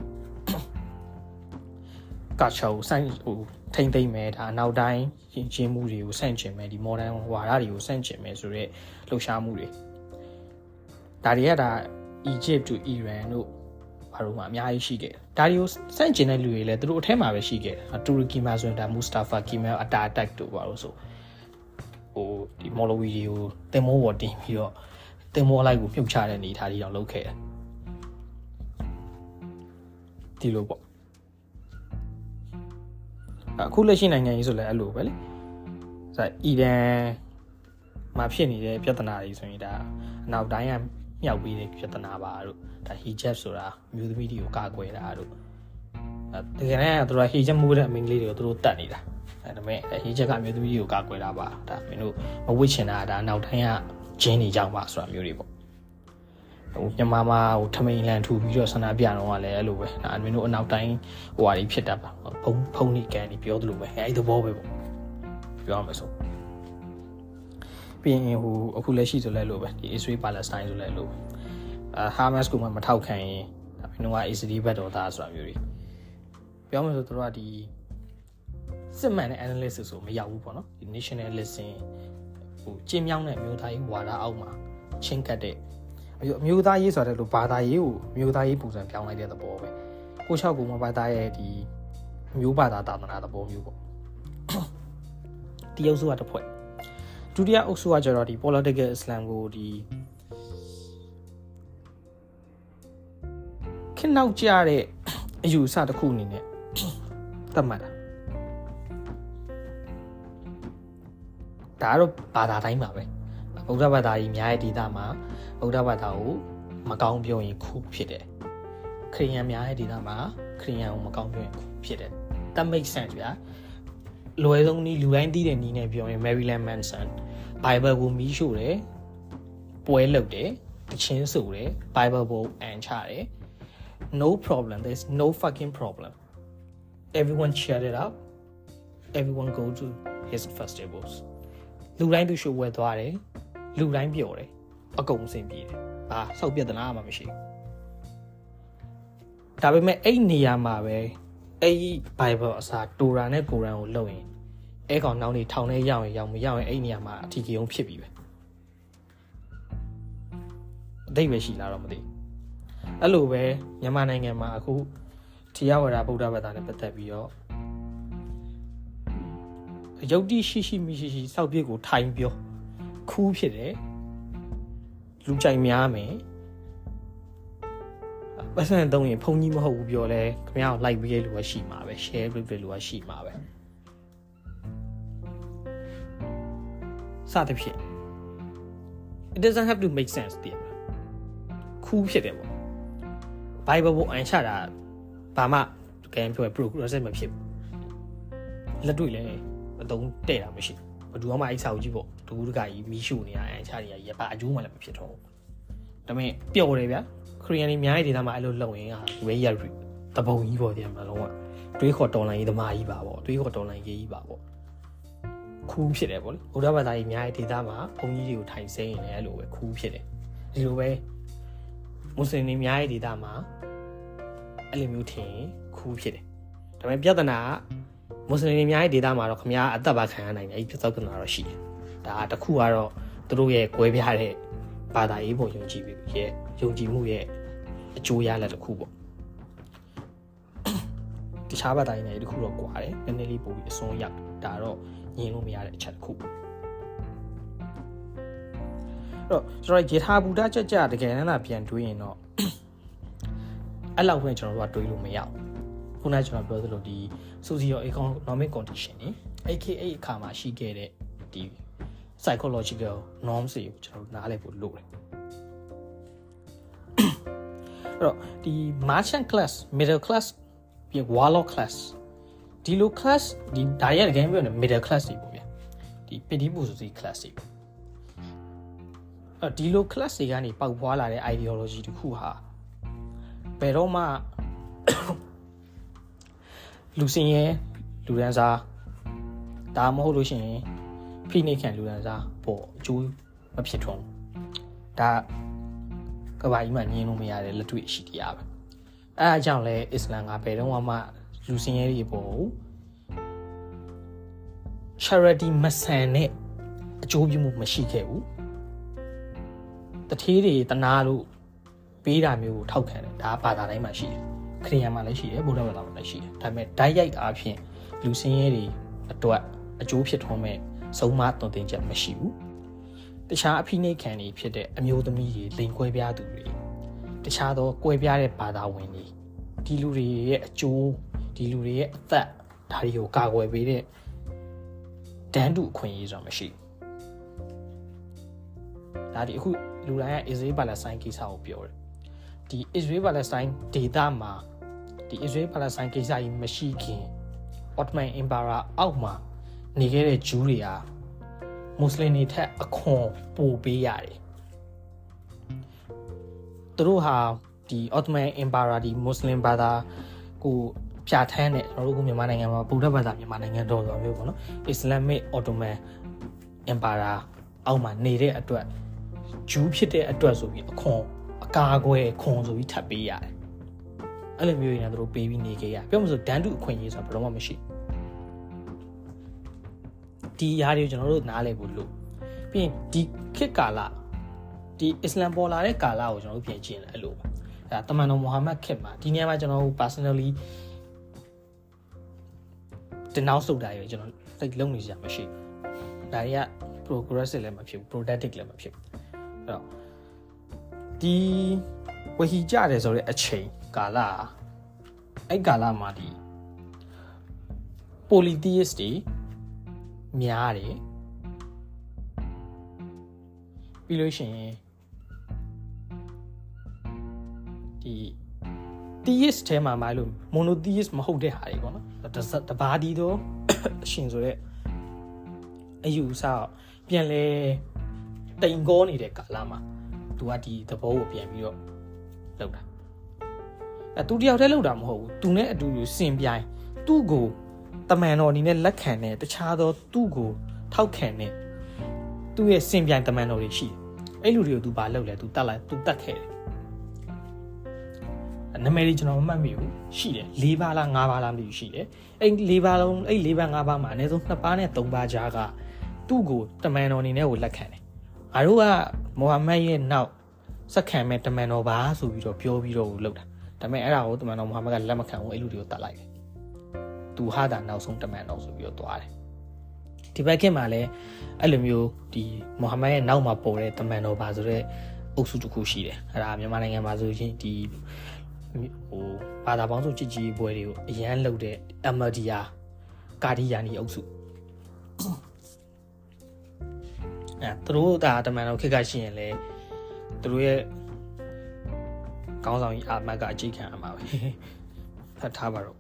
culture ကိုထိမ့်သိမ့်မယ်ဒါအနောက်တိုင်းယဉ်ကျေးမှုတွေကိုဆန့်ကျင်မယ်ဒီ modern ဝါဒတွေကိုဆန့်ကျင်မယ်ဆိုတော့လှုပ်ရှားမှုတွေဒါတွေကဒါ Egypt to Iran တို့ဘာလို့မှအများကြီးရှိခဲ့ဒါတွေကိုဆန့်ကျင်တဲ့လူတွေလည်းသူတို့အထက်မှာပဲရှိခဲ့တယ်တူရကီမှာဆိုရင်ဒါ Mustafa Kemal Atatürk တို့ဘာလို့ဆိုဒီမော်လဝီတွေကိုတင်မိုးပေါ်တင်ပြီးတော့တင်မိုးလိုက်ကိုမြုပ်ချတဲ့အနေအထားတွေတော့လုပ်ခဲ့တယ်ဒီလိုပေါ့အခုလက်ရှိနိုင်ငံကြီးဆိုလည်းအဲ့လိုပဲလေဆိုအီရန်မှာဖြစ်နေတဲ့ပြဿနာတွေဆိုရင်ဒါအနောက်တိုင်းကမြောက်ပြီးတဲ့ပြဿနာပါတို့ဒါ hijab ဆိုတာမျိုးသမီးတွေကိုကာကွယ်တာတို့တကယ်တမ်းကသူတို့ hijab မှုတဲ့အမင်းကလေးတွေကိုသူတို့တတ်နေတာဒါပေမဲ့ hijab ကမျိုးသမီးတွေကိုကာကွယ်တာပါဒါမင်းတို့မဝတ်ချင်တာဒါအနောက်တိုင်းကဂျင်းနေကြပါဆိုတာမျိုးတွေပေါ့မြန်မာမှာထမိန်လန်ထူပြီးတော့ဆန္ဒပြတော့ကလည်းအဲ့လိုပဲဒါမင်းတို့အနောက်တိုင်းဟိုဟာတွေဖြစ်တတ်ပါဖုံးနေကန်နေပြောသလိုပဲအဲ့ဒီသဘောပဲပေါ့ပြောရမယ်ဆိုပြီးရင်အခုလက်ရှိဆိုလဲလို့ပဲဒီ Israel Palestine ဆိုလဲလို့Hamas ကမထောက်ခံရင်ဒါမင်းတို့က Israel ဘက်တော်သားဆိုတာမျိုးတွေပြောမယ်ဆိုတော့ဒီစစ်မှန်တဲ့ analysis ဆိုမရောက်ဘူးပေါ့နော်ဒီ nationalism ကျင်းမြောင်းတဲ့မျိုးသားရေးဝါဒအောက်မှာချင်းကတ်တဲ့အမျိုးသားရေးဆိုတဲ့လိုဘာသာရေးကိုမျိုးသားရေးပုံစံပြောင်းလိုက်တဲ့သဘောပဲကို6ကူမဘာသာရဲ့ဒီမျိုးဘာသာတာသနာသဘောမျိုးပေါ့ဒီအုပ်စုကတစ်ဖွဲ့ဒုတိယအုပ်စုကကျတော့ဒီ political Islam ကိုဒီခေတ်နောက်ကျတဲ့အယူအဆတစ်ခုအနေနဲ့သတ်မှတ်တာဒါကတော့ဘာသာတိုင်းပါပဲဗုဒ္ဓဘာသာကြီးအများရဲ့ဒေသမှာဗုဒ္ဓဘာသာကိုမကောင်းပြောရင်ခုဖြစ်တယ်ခရစ်ယာန်များရဲ့ဒေသမှာခရစ်ယာန်ကိုမကောင်းပြောရင်ခုဖြစ်တယ် that makes sense ဗျာလွယ်ဆုံးနည်းလူတိုင်းသိတဲ့နည်းနဲ့ပြောရင် Maryland Manson Bible ကိုမီးရှို့တယ်ပွဲလုပ်တယ်တချင်းဆိုတယ် Bible ကိုအန်ချတယ် no problem there's no fucking problem everyone cheer it up everyone go to his festivals လူတိုင်းသူရှို့ဝဲသွားတယ်လူတိုင်းပျော်တယ်အကုန်အဆင်ပြေတယ်ဘာဆောက်ပြဿနာမှမရှိဘူးဒါပေမဲ့အဲ့နေရာမှာပဲအဲ့ဒီ Bible အစားတိုရာနဲ့ကိုရန်ကိုလုပ်ရင်အဲ့ကောင်နောက်နေထောင်ထဲရောက်ရင်မရောက်ရင်အဲ့နေရာမှာအထီးကြီးအောင်ဖြစ်ပြီပဲအသိပဲရှိလားတော့မသိအဲ့လိုပဲမြန်မာနိုင်ငံမှာအခုထီရဝါဒဗုဒ္ဓဘာသာနဲ့ပတ်သက်ပြီးတော့ယုတ်တိရှိမရှိစောက်ပြစ်ကိုထိုင်ပြောခူးဖြစ်တယ်လူကြိုက်များမယ်ပတ်စံတုံးရင်ဖုန်ကြီးမဟုတ်ဘူးပြောလဲခင်ဗျားကို like ပေးလို့ရှိမှာပဲ share ပေးလို့ရှိမှာပဲစသဖြင့် it doesn't have to make sense တည်ခူးဖြစ်တယ်ပေါ့ Bible ကိုအန်ချတာဘာမှကဲပြော progress မဖြစ်ဘူးလက်တွေ့လဲအတုံးတဲ့တာမရှိဘယ်သူမှအိုက်စာကြီးပေါ့ဒူးတကကြီးမီးရှို့နေတာအန်ချတွေကရပါအကျိုးမှလည်းမဖြစ်တော့ဘူးဒါပေမဲ့ပျော်တယ်ဗျာခရီးယန်တွေအများကြီးဒေသမှာအဲ့လိုလုပ်ရင်ဟာဝဲရတပုံကြီးပေါ့တရားမလုံးဝတွေးခေါ်တော်လိုင်းရေးသမားကြီးပါပေါ့တွေးခေါ်တော်လိုင်းရေးကြီးပါပေါ့ခူးဖြစ်တယ်ပေါ့လေဗုဒ္ဓဘာသာကြီးအများကြီးဒေသမှာဘုန်းကြီးတွေကိုထိုင်စိမ့်ရင်လည်းအဲ့လိုပဲခူးဖြစ်တယ်ဒီလိုပဲ Muslim တွေများတဲ့ဒေသမှာအဲ့လိုမျိုးထင်ခုဖြစ်တယ်ဒါပေမဲ့ပြဿနာက Muslim တွေများတဲ့ဒေသမှာတော့ခင်ဗျားအသက်ပါခံရနိုင်တယ်အဲ့ပြဿနာတော့ရှိတယ်ဒါတစ်ခုကတော့သူတို့ရဲ့ကွဲပြားတဲ့ဘာသာရေးပုံယုံကြည်မှုရဲ့အကျိုးရလဒ်တစ်ခုပေါ့တခြားဘာသာရေးနဲ့တစ်ခုတော့ကွာတယ်နည်းနည်းလေးပိုပြီးအစွန်းရောက်ဒါတော့ညင်လို့မရတဲ့အချက်တစ်ခုအဲ့တော့ကျွန်တော်ရေထာဘူတာကြကြတကယ်တမ်းသာပြန်တွေးရင်တော့အဲ့လောက်ပဲကျွန်တော်တို့ကတွေးလို့မရဘူးခုနကကျွန်တော်ပြောသလိုဒီ socio-economic condition တွေ AKA အခါမှာရှိခဲ့တဲ့ဒီ psychological norms တွေကိုကျွန်တော်နားလည်ဖို့လိုတယ်အဲ့တော့ဒီ merchant class middle class ပြီး warlord class ဒီလို class ဒီဒါရတဲ့ game ပြောနေ middle class တွေပေါ့ဗျာဒီပတိပုစုစီ class တွေအဲ့ဒီလို class တွေကနေပေါက်ဖွာလာတဲ့ ideology တခုဟာဘယ်တော့မှလူစင်ရဲလူရန်စားဒါမဟုတ်လို့ရှိရင်ဖိနှိပ်ခံလူရန်စားပေါ့အကျိုးမဖြစ်ထွန်းဒါကဘာကြီးမှညင်းလို့မရတဲ့လက်တွေ့ရှိတရားပဲအဲအကြောင်းလဲအစ္စလမ်ကဘယ်တော့မှလူစင်ရဲတွေပေါ့ charity မဆန်တဲ့အကျိုးပြုမှုမရှိခဲ့ဘူးတထေးတွေတနာလို့ပေးတာမျိုးကိုထောက်ခံတယ်ဒါဘာသာတိုင်းမှာရှိတယ်ခရစ်ယာန်မှာလည်းရှိတယ်ဗုဒ္ဓဘာသာမှာလည်းရှိတယ်ဒါပေမဲ့ဓာတ်ရိုက်အားဖြင့်လူစင်းရဲတွေအတွက်အကျိုးဖြစ်ထွန်းမဲ့ဆုံးမသွန်သင်ချက်မရှိဘူးတခြားအဖိနှိပ်ခံတွေဖြစ်တဲ့အမျိုးသမီးတွေလိန်ကွဲပြားသူတွေတခြားသောကွဲပြားတဲ့ဘာသာဝင်တွေဒီလူတွေရဲ့အကျိုးဒီလူတွေရဲ့အသက်ဒါတွေကိုကာကွယ်ပေးတဲ့တန်းတူအခွင့်အရေးဆိုတာမရှိဘူးဒါဒီအခုလူတိုင်းက Israel Palestine ကိစ္စကိုပြောတယ်ဒီ Israel Palestine ဒေသမှာဒီ Israel Palestine ကိစ္စကြီးမရှိခင် Ottoman Empire အောက်မှာနေခဲ့တဲ့ဂျူးတွေဟာမွတ်စလင်တွေထက်အခွန်ပိုပေးရတယ်သူတို့ဟာဒီ Ottoman Empire ဒီမွတ်စလင်ဘာသာကိုဖြာထမ်းတဲ့ကျွန်တော်တို့ကမြန်မာနိုင်ငံမှာဗုဒ္ဓဘာသာမြန်မာနိုင်ငံတော်တော်မျိုးပေါ့နော် Islamic Ottoman Empire အောက်မှာနေတဲ့အတွက်ဂျူးဖြစ်တဲ့အတွက်ဆိုပြီးအခွန်အကာအကွယ်ခွန်ဆိုပြီးထပ်ပေးရတယ်အဲ့လိုမျိုးရင်တော့သူတို့ပေးပြီးနေခဲ့ရပြောမှဆိုဒန်းတူအခွင့်အရေးဆိုတာဘယ်တော့မှမရှိဒီຢားတွေကိုကျွန်တော်တို့နားလည်ဖို့လို့ပြီးရင်ဒီခေတ်ကာလဒီအစ္စလမ်ပေါ်လာတဲ့ကာလကိုကျွန်တော်တို့ပြင်ကျင်တယ်အဲ့လိုဒါတမန်တော်မိုဟာမက်ခေတ်မှာဒီနေရာမှာကျွန်တော်တို့ personally တင်နောက်ဆုတ်တာရယ်ကျွန်တော်သိလုံးနေကြမရှိဒါတွေက progressive လည်းမဖြစ်ဘူး productive လည်းမဖြစ်ဘူးအဲ့တော့ဒီဝဟီကြတယ်ဆိုတဲ့အချိန်ကာလအဲ့ကာလမှာဒီ polytheist တွေများတယ်ပြီးလို့ရှိရင်ဒီ theist ထဲမှာမလို့ monotheist မဟုတ်တဲ့ဟာတွေပေါ့နော်တဘာဒီတော့အရှင်ဆိုတဲ့အယူအဆပြန်လဲတိမ်ကောနေတဲ့ကာလမှာသူကဒီသဘောကိုပြန်ပြီးတော့လောက်တာသူတယောက်တည်းလောက်တာမဟုတ်ဘူးသူနဲ့အတူတူစင်ပြိုင်သူ့ကိုတမန်တော်အနေနဲ့လက်ခံတဲ့တခြားသောသူ့ကိုထောက်ခံတဲ့သူ့ရဲ့စင်ပြိုင်တမန်တော်တွေရှိတယ်အဲ့လူတွေကိုသူဘာလုပ်လဲသူတတ်ခဲ့တယ်နာမည်ကြီးကျွန်တော်မမှတ်မိဘူးရှိတယ်၄ပါးလား၅ပါးလားမသိဘူးရှိတယ်အဲ့၄ပါးလုံးအဲ့၄ပါး၅ပါးမှာအနည်းဆုံး2ပါးနဲ့3ပါးကြားကသူ့ကိုတမန်တော်အနေနဲ့ကိုလက်ခံတယ်ငါတို့ကမိုဟာမက်ရဲ့နောက်ဆက်ခံမဲ့တမန်တော်ပါဆိုပြီးတော့ပြောပြီးတော့လုပ်တာဒါပေမဲ့အဲ့ဒါကိုတမန်တော်မိုဟာမက်ကလက်မခံဘူးအဲ့လူတွေကိုတတ်လိုက်တယ်သူဟာတာနောက်ဆုံးတမန်တော်ဆိုပြီးတော့သွားတယ်ဒီဘက်ခင်မှာလည်းအဲ့လိုမျိုးဒီမိုဟာမက်ရဲ့နောက်မှာပေါ်တဲ့တမန်တော်ပါဆိုတဲ့အုပ်စုတစ်ခုရှိတယ်အဲ့ဒါမြန်မာနိုင်ငံမှာဆိုရင်ဒီဘာသာပေါင်းစုကြည်ကြည်ပွဲတွေကိုအရန်လုပ်တဲ့ Ahmadiyya ကာဒီယာနီအုပ်စုသူတို့ဒါတမန်တော်ခေတ်ကရှိရင်လေသူတို့ရဲ့ကောင်းဆောင်ကြီးအာမတ်ကအကြိတ်ခံအမှာပဲဖတ်ထားပါတော့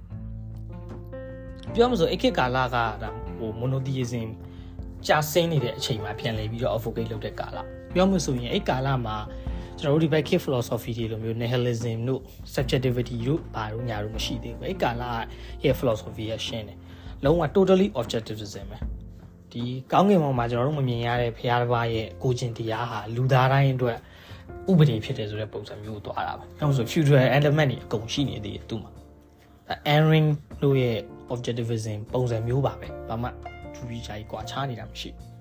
ပြောမှဆိုအခက်ကာလကဒါmonotheism ကြာဆင်းနေတဲ့အချိန်မှာပြန်လည်ပြီးတော့ advocate လုပ်တဲ့ကာလပြောမှဆိုရင်အဲ့ကာလမှာကျွန်တော်တို့ဒီဘက် philosophy တွေလိုမျိုး nihilism တို့ subjectivity တို့ဘာလို့ညာလို့မရှိသေးဘူးအဲ့ကာလရဲ့ philosophy ရရှင်းတယ်လုံးဝ totally objectivism ပဲဒီကောင်းကင်ဘုံမှာကျွန်တော်တို့မမြင်ရတဲ့ဘုရားတစ်ပါးရဲ့ကိုချင်းတရားဟာလူသားတိုင်းအတွက်ဥပဒေဖြစ်တယ်ဆိုတဲ့ပုံစံမျိုးသွားတာပါ။နောက်ဆို feudal element တွေအကုန်ရှိနေသေးတယ်သူ့မှာ။ Enring လို့ရဲ့ objectivism ပုံစံမျိုးပါပဲ။ဘာမှထူးထူးခြားခြားကွာခြားနေတာမရှိဘူး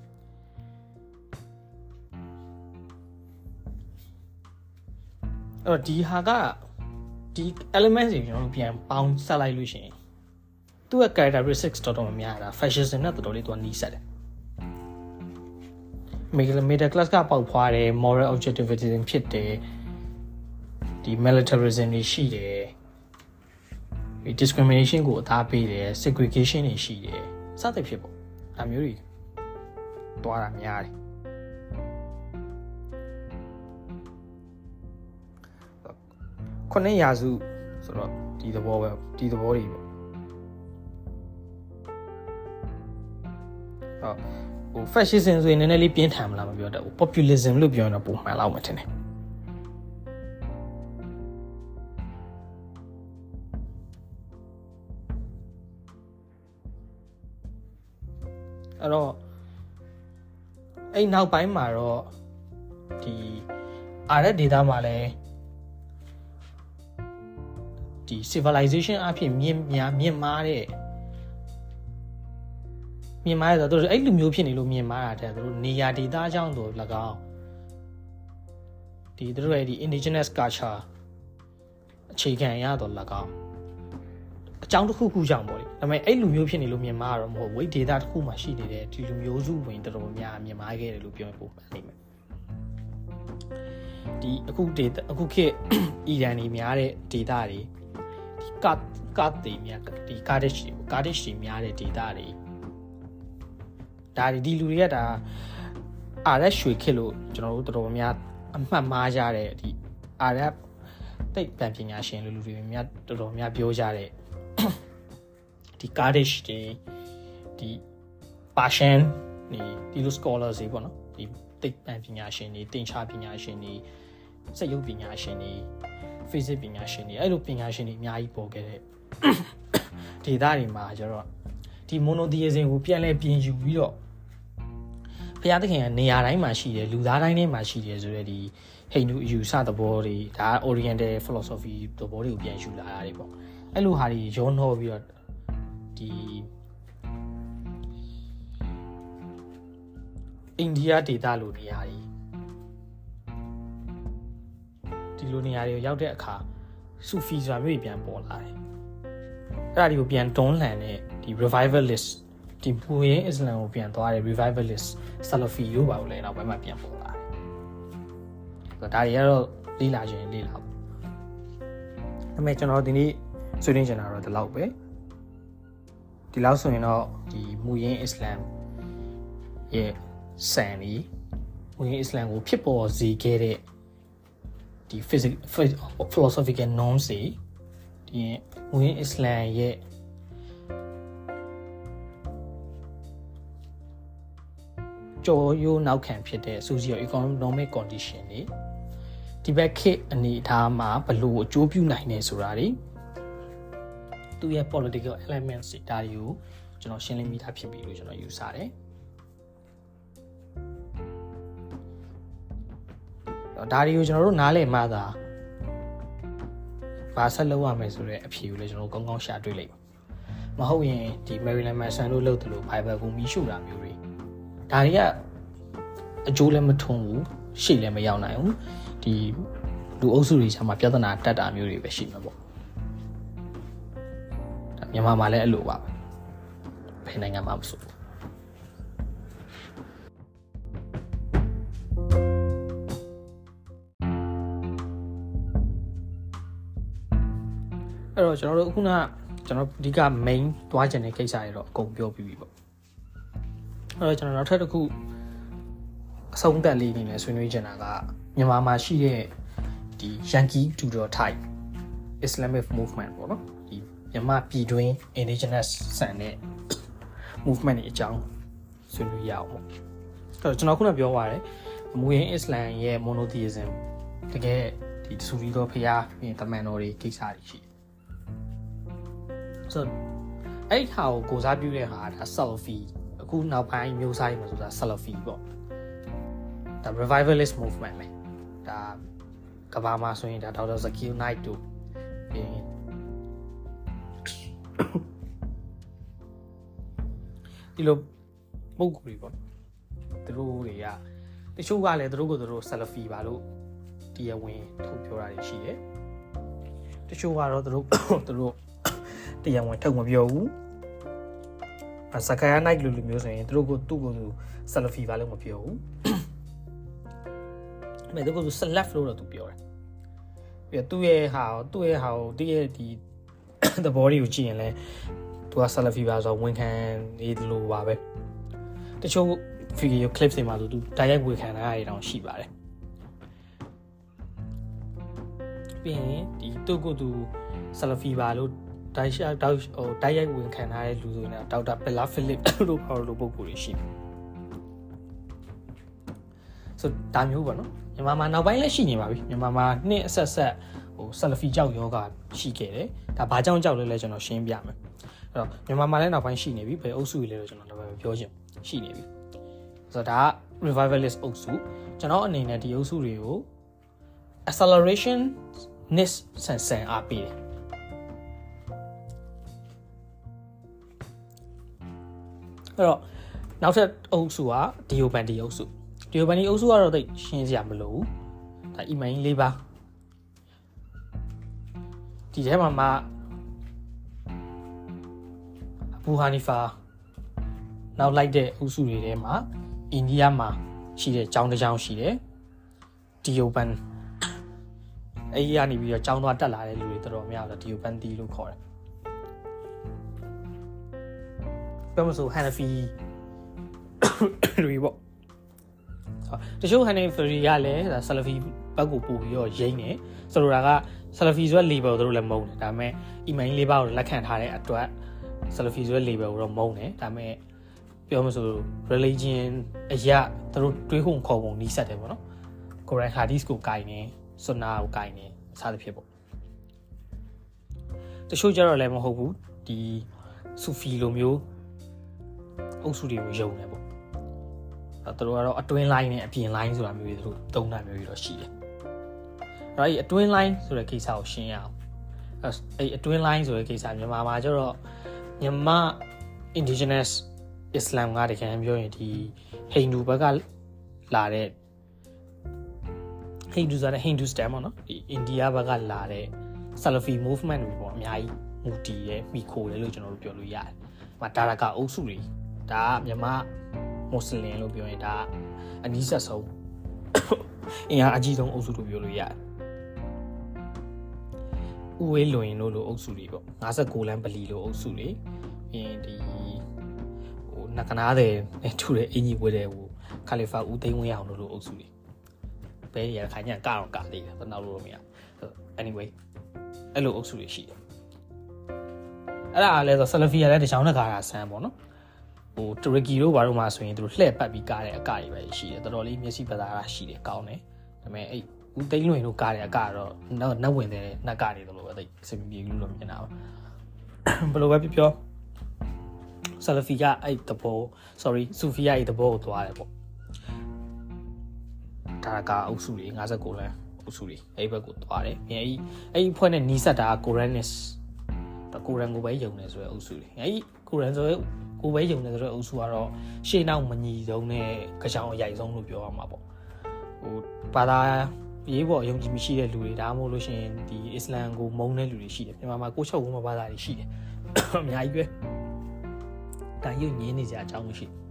။အဲ့တော့ဒီဟာကဒီ elements တွေကျွန်တော်တို့ပြန်ပေါင်းဆက်လိုက်လို့ရှိရင်သူ့ရဲ့ characteristics တော်တော်များတာ fascism နဲ့တော်တော်လေးသူကနီးစပ်တယ်middle class ကပေါက်ဖွားတယ် moral objectivism ဖြစ်တယ်ဒီ militarism တွေရှိတယ်ဒီ discrimination ကိုအသားပေးတယ် segregation တွေရှိတယ်စသဖြင့်ပေါ့ဒါမျိုးတွေတွားတာများတယ်ခုနှစ်ရာစုဆိုတော့ဒီသဘောတွေပေါ့ဟို fascism ဆိုရင်နည်းနည်းလေးပြင်းထန်မလားမပြောတတ်ဘူး populism လို့ပြောရင်တော့ပုံမှန်လောက်မှထင်တယ်အဲ့တော့အဲ့နောက်ပိုင်းမှာတော့ဒီအားတဲ့ data မှာလည်းဒီ civilization အဖြစ်မြင့်မားတဲ့ဆိုတော့အဲ့လူမျိုးဖြစ်နေလို့မြင်မာတာတဲ့သူတို့နေရာဒေသအကြောင်းတို့၎င်းဒီသူတို့ရဲ့ဒီ indigenous culture အခြေခံရတော့၎င်းအကြောင်းတစ်ခုကြောင့်ပေါ့လေဒါပေမဲ့အဲ့လူမျိုးဖြစ်နေလို့မြင်မာတော့မဟုတ်ဝိတ်ဒေသတစ်ခုမှာရှိနေတဲ့ဒီလူမျိုးစုဝင်တော်တော်များမြင်မာခဲ့တယ်လို့ပြောပို့မှန်နေမယ်ဒီအခုခေတ်အီရန်နေများတဲ့ဒေသတွေဒီကတ်တွေများဒီကာဒစ်တွေများတဲ့ဒေသတွေဒါဒီလူတွေကဒါအားရရွှေခစ်လို့ကျွန်တော်တို့တော်တော်များအမှတ်မှားကြတဲ့ဒီအားရတိတ်ပံပညာရှင်လူတွေများတော်တော်များပြောကြတဲ့ဒီ Kurdish တွေဒီ Persian ဒီလို scholars တွေပေါ့နော်ဒီတိတ်ပံပညာရှင်တွေတင်ချပညာရှင်တွေစက်ရုပ်ပညာရှင်တွေ physics ပညာရှင်တွေအဲ့လိုပညာရှင်တွေအများကြီးပေါ်ခဲ့တဲ့ဒေသတွေမှာကျတော့ဒီ monotheism ကိုပြန်လဲပြင်ယူပြီးတော့ဘုရားသခင်ကနေရာတိုင်းမှာရှိတယ်လူသားတိုင်းထဲမှာရှိတယ်ဆိုတဲ့ဒီဟိန္ဒူအယူဆသဘောတွေဒါ oriental philosophy သဘောတွေကိုပြန်ယူလာတာတွေပေါ့အဲ့လိုဟာတွေရောနှောပြီးတော့ဒီအိန္ဒိယဒေသလိုနေရာဒီလိုနေရာတွေကိုရောက်တဲ့အခါဆူဖီဆိုတာမျိုးပြန်ပေါ်လာတယ်အဲ့ဒါတွေကိုပြန်တွန်းလှန်တဲ့ဒီ revivalist ဒီပူရင်းအစ္စလမ်ကိုပြန်သွားတဲ့ revivalist Salafi လို့ပါလို့လည်းနောက်ပိုင်းမှာပြန်ပေါ်လာတယ်။ဒါတွေကတော့လေ့လာခြင်းလေ့လာပေါ့။ဒါပေမဲ့ကျွန်တော်ဒီနေ့ဆွေးနွေးချင်တာတော့ဒီလောက်ပဲ။ဒီလောက်ဆိုရင်တော့ဒီမူရင်းအစ္စလမ်ရဲ့စံလီမူရင်းအစ္စလမ်ကိုဖြစ်ပေါ်စေခဲ့တဲ့ဒီ philosophical norms တွေဒီမူရင်းအစ္စလမ်ရဲ့ကြော်ရိုးနောက်ခံဖြစ်တဲ့ socio-economic condition တွေဒီဘက်ခေတ်အနေအထားမှာဘယ်လိုအကျိုးပြုနိုင်နေဆိုတာတွေသူရဲ့ political elements တွေဒါတွေကိုကျွန်တော်ရှင်းလင်းမိတာဖြစ်ပြီလို့ကျွန်တော်ယူဆတယ်ဒါတွေကိုကျွန်တော်တို့နားလည်မှသာဘာဆက်လုပ်ရမယ်ဆိုတဲ့အဖြေကိုလည်းကျွန်တော်ကောင်းကောင်းရှာတွေ့လိုက်မဟုတ်ရင်ဒီ Maryland Manson တို့လုပ်တယ်လို့ Bible ကိုမီးရှို့တာမျိုးတွေဒါတွေကအကျိုးလည်းမထွန်းဘူးရှေ့လည်းမရောက်နိုင်ဘူးဒီလူအုပ်စုတွေချမှာပြဿနာတက်တာမျိုးတွေပဲရှိမှာပေါ့ဒါမြန်မာမှာလည်းအဲ့လိုပါပဲဘယ်နိုင်ငံမှာမဆိုအဲ့တော့ကျွန်တော်တို့အခုနကျွန်တော်အဓိက main သွားချင်တဲ့ကိစ္စတွေတော့အကုန်ပြောပြီးပြီပေါ့အဲ့တော့ကျွန်တော်နောက်ထပ်တစ်ခုအဆုံးသတ်လေးနေလဲဆွေးနွေးချင်တာကမြန်မာမှာရှိတဲ့ဒီ Yankee Tudor type Islamic movement ပေါ့နော်ဒီမြန်မာပြည်တွင်း indigenous ဆန်တဲ့ movement တွေအကြောင်းဆွေးနွေးရအောင်ပေါ့အဲ့တော့ကျွန်တော်ခုနပြောပါရတယ်မူရင်းအစ္စလမ်ရဲ့ monotheism တကယ်ဒီဆူလီတော်ဖျားပြင်တမန်တော်တွေကိစ္စတွေရှိဆိုအဲ့ဟာကိုစားပြုတဲ့ဟာဒါ Salafi အခုနောက်ပိုင်းမျိုးစားတွေမှာဆိုတာ Salafi ပေါ့ဒါ revivalist movement ပဲဒါကဘာမှာဆိုရင်ဒါဒေါက်တာဇကီနိုက်တို့ဒီလိုပုံကူတွေပေါ့သူတို့တွေကတချို့ကလည်းသူတို့ကိုသူတို့ဆယ်လဖီပါလို့တရားဝင်ထုတ်ပြောတာတွေရှိတယ်တချို့ကတော့သူတို့တရားဝင်ထုတ်မပြောဘူးစကားနိုင်လူမျိုးဆိုရင်သူတို့ကိုသူ့ကိုဆယ်လဖီပါလို့မပြောဘူးမဲ့သူကဆလက်လို့တော့သူပြောတယ်ပြီးတော့သူ့ရဲ့ဟာဒီသဘောတွေကိုကြည့်ရင်လဲသူကဆယ်လဖီပါဆိုဝန်ခံနေတယ်လို့ပါပဲတချို့ video clips တွေမှာသူတိုက်ရိုက်ဝေခံတာတွေတောင်ရှိပါတယ်ပြီးရင်ဒီသူ့ကိုသူဆယ်လဖီပါလို့တိုက်ရိုက်ဝင်ခံထားတဲ့လူဆိုရင်ဒေါက်တာပက်လာဖိလစ်လို့ခေါ်လို့ပုံကိုယ်တွေရှိဆိုဒါမျိုးပေါ့နော်မြန်မာမှာနောက်ပိုင်းလည်းရှိနေပါပြီမြန်မာမှာနှစ်အဆက်ဆယ်လဖီကြောက်ယောဂရှိခဲ့တယ်ဒါဘာကြောင့်ကြောက်လဲကျွန်တော်ရှင်းပြမယ်အဲ့တော့မြန်မာမှာလည်းနောက်ပိုင်းရှိနေပြီဘယ်အုပ်စုတွေလဲတော့ကျွန်တော်တော့ပြောချင်ရှိနေပြီဆိုတော့ဒါက revivalist အုပ်စုကျွန်တော်အနေနဲ့ဒီအုပ်စုတွေကို acceleration nis ဆန်အားပေးတယ်အဲ့တော့နောက်ထပ်အုပ်စုကဒီယိုဘန်ဒီအုပ်စုကတော့သိရှင်းစရာမလိုဘူးဒါ email ၄ပါးဒီထဲမှာဘူဟာနီဖာနောက်လိုက်တဲ့အုပ်စုတွေထဲမှာအိန္ဒိယမှာရှိတဲ့ကျောင်းတစ်ကျောင်းရှိတယ်ဒီယိုဘန်အဲ့ဒီကနေပြီးတော့ကျောင်းသွားတက်လာတဲ့လူတွေတော်တော်များတော့ဒီယိုဘန်တီလို့ခေါ်တယ်ပြောမစို့ဟန်နဖီလူပေါ့တချို့ဟန်နဖီကလည်းဆယ်လဖီဘက်ကိုပို့ပြီးတော့ရိမ့်နေဆိုလိုတာကဆယ်လဖီဆိုတဲ့ label တို့လည်းမုန်းတယ်ဒါပေမဲ့ email လေးပါးကိုလက်ခံထားတဲ့အတွက်ဆယ်လဖီဆိုတဲ့ label ကိုတော့မုန်းတယ်ဒါပေမဲ့ပြောမစို့ religion အရာတို့တွေးခုန်ခေါ်ပုံနီးစပ်တယ်ပေါ့နော် Quran Hadith ကိုကိုင်နေ Sunnah ကိုကိုင်နေစသဖြင့်ပေါ့တချို့ကျတော့လည်းမဟုတ်ဘူးဒီဆူဖီလိုမျိုးအုပ်စုတွေကိုယုံတယ်ပေါ့အဲ့တို့ကတော့အတွင်း line နဲ့အပြင် line ဆိုတာမျိုးတွေတို့သုံးတာမျိုးတွေတော့ရှိတယ်အဲ့ဒီအတွင်း line ဆိုတဲ့ကိစ္စကိုရှင်းရအောင်အဲ့အတွင်း line ဆိုတဲ့ကိစ္စမြန်မာမှာကျတော့မြန်မာ indigenous Islam ကတကယ်ပြောရင်ဒီဟိန္ဒူဘက်ကလာတဲ့ဟိန္ဒူဆိုတဲ့ Hindustan ပေါ့နော်ဒီအိန္ဒိယဘက်ကလာတဲ့ Salafi movement တွေပေါ့အများကြီးမူတည်ရဲမိခိုတယ်လို့ကျွန်တော်တို့ပြောလို့ရတယ်။ဒါဒါကအုပ်စုတွေဒါကမြန်မာမွတ်စလင်လို့ပြောရင်ဒါအနီးဆက်ဆုံးအင်အားအကြီးဆုံးအုပ်စုလို့ပြောလို့ရတယ်။ဥဝေးလွင်လို့အုပ်စုတွေပေါ့59လမ်းပလီလို့အုပ်စုတွေပြီးရင်ဒီနကနာတဲ့ထူတဲ့အင်ကြီးဝဲတဲ့ခါလီဖာဦးသိန်းဝင်းအောင်လို့အုပ်စုတွေဘယ်ရခိုင်ညကတော့ကသေးတယ်တော့နောက်လို့မရ anyway အဲ့လိုအုပ်စုတွေရှိတယ်အဲ့ဒါလည်းဆိုဆယ်လဖီကလည်းတချောင်းနဲ့ကာတာဆန်းပေါ့နော်တူရကီတို့ဘာလို့မှဆိုရင်သူတို့လှည့်ပတ်ပြီးကားတဲ့အကတွေပဲရှိတယ်တော်တော်လေးမျက်စိပသားရှိတယ်ကောင်းတယ်ဒါပေမဲ့အဲ့ဦးသိန်းလွင်တို့ကားတဲ့အကတော့နတ်ဝင်တဲ့နတ်ကနေတို့လို့ပဲသိစင်ပြေလို့မြင်တာပါဘယ်လိုပဲပြောဆယ်လဖီကအဲ့တဘော sorry ဆူဖီကအဲ့တဘောကိုသွားတယ်ပေါ့ဒါကအုပ်စုတွေ59လမ်းအုပ်စုတွေအဲ့ဘက်ကိုသွားတယ်။အဲ့ဖွဲ့နဲ့နီးစပ်တာက Quranist ဒါ Quran ကိုပဲယုံတယ်ဆိုတဲ့အုပ်စုတွေ။အဲ့ Quran ဆိုကိုပဲယုံတယ်ဆိုတဲ့အုပ်စုကတော့ရှေ့နောက်မညီဆုံးနဲ့ကြောင်အရိုက်ဆုံးလို့ပြောရမှာပေါ့။ဘာသာရေးပေါ်ယုံကြည်မှုရှိတဲ့လူတွေဒါမှမဟုတ်လို့ရှိရင်ဒီအစ္စလမ်ကိုမုန်းတဲ့လူတွေရှိတယ်။မြန်မာမှာကိုချုပ်ဝန်းဘာသာတွေရှိတယ်။အများကြီးပဲ။ဒါရုပ်ညင်းနေကြအကြောင်းမရှိဘူး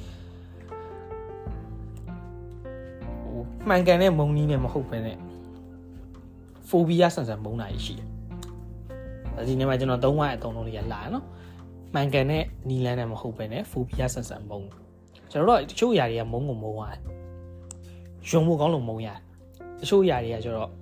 မှန်ကန်တဲ့မုံနီးနဲ့မဟုတ်ဘဲနဲ့ဖိုဘီယာဆန်ဆန်မုံတာရှိတယ်။ဒီနေ့မှာကျွန်တော်သုံးဝိုင်းအသုံးလုံးလေးရလာရနော်။မှန်ကန်တဲ့နီလန်းနဲ့မဟုတ်ဘဲနဲ့ဖိုဘီယာဆန်ဆန်မုံကျွန်တော်တို့တချို့ຢာတွေကမုံကိုမုံရတယ်။ယုံဖို့ကောင်းလို့မုံရတယ်။တချို့ຢာတွေကကျတော့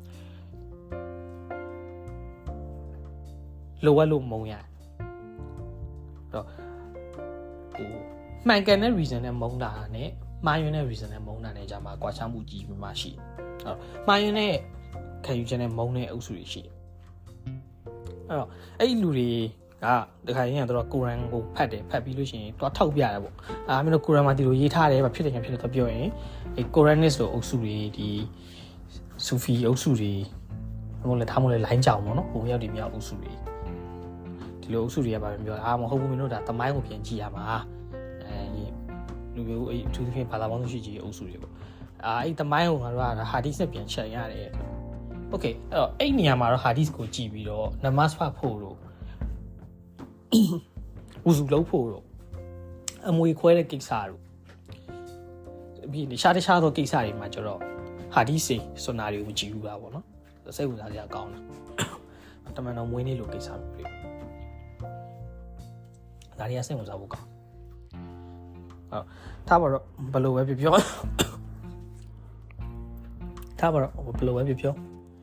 လိုအပ်လို့မုံရတယ်။တော့မှန်ကန်တဲ့ reason နဲ့မုံတာနဲ့မှားယွင်းတဲ့ reason နဲ့မုန်းတာနဲ့ကြာမှာကွာခြားမှုကြီးမှရှိတယ်။အဲ့တော့မှားယွင်းတဲ့ခံယူချက်နဲ့မုန်းတဲ့အုပ်စုတွေရှိတယ်။အဲ့တော့အဲ့ဒီလူတွေကတခါရင်ကတော့ကုရ်အာန်ကိုဖတ်တယ်ဖတ်ပြီးလို့ရှိရင်တော့ထောက်ပြတယ်ပေါ့။မင်းတို့ကုရ်အာန်မှာဒီလိုရေးထားတယ်ဗျဖြစ်တယ်ညာဖြစ်တယ်တော့ပြောရင်အဲ့ Quranist လို့အုပ်စုတွေဒီ Sufi အုပ်စုတွေဟိုလည်းထားမလို့လိုင်းကြောင်ပေါ့နော်ဟိုရောက်ဒီမြောက်အုပ်စုတွေဒီလိုအုပ်စုတွေကဘာပဲပြောမဟုတ်ဘူးမင်းတို့ဒါတမိုင်းကိုပြန်ကြည့်ရမှာလူမျိုးအဲ့သူတို့ဘာသာပေါင်းရှိကြီးအုပ်စုတွေပေါ့အဲ့တမိုင်းကိုငါတို့ကဟာဒီစ်နဲ့ပြန်ချက်ရတယ်โอเคအဲ့တော့အဲ့နေရာမှာတော့ဟာဒီစ်ကိုကြည့်ပြီးတော့နမတ်ဖတ်ဖို့တော့ဝူစုလုံးဖို့တော့အမွေခွဲတဲ့ကိစ္စတို့ပြီးတခြားသောကိစ္စတွေမှာကျတော့ဟာဒီစ်စွန်နာတွေကိုမကြည့်ဘူးပါဗောနော်စိတ်ဝင်စားစရာကောင်းတာတမန်တော်မွေးနေ့လိုကိစ္စမျိုးတွေဒါတွေကစိတ်ဝင်စားဖို့ကောင်းဟုတ်ထားပါတော့ဘယ်လိုပဲပြောထားပါတော့ဘယ်လိုပဲပြော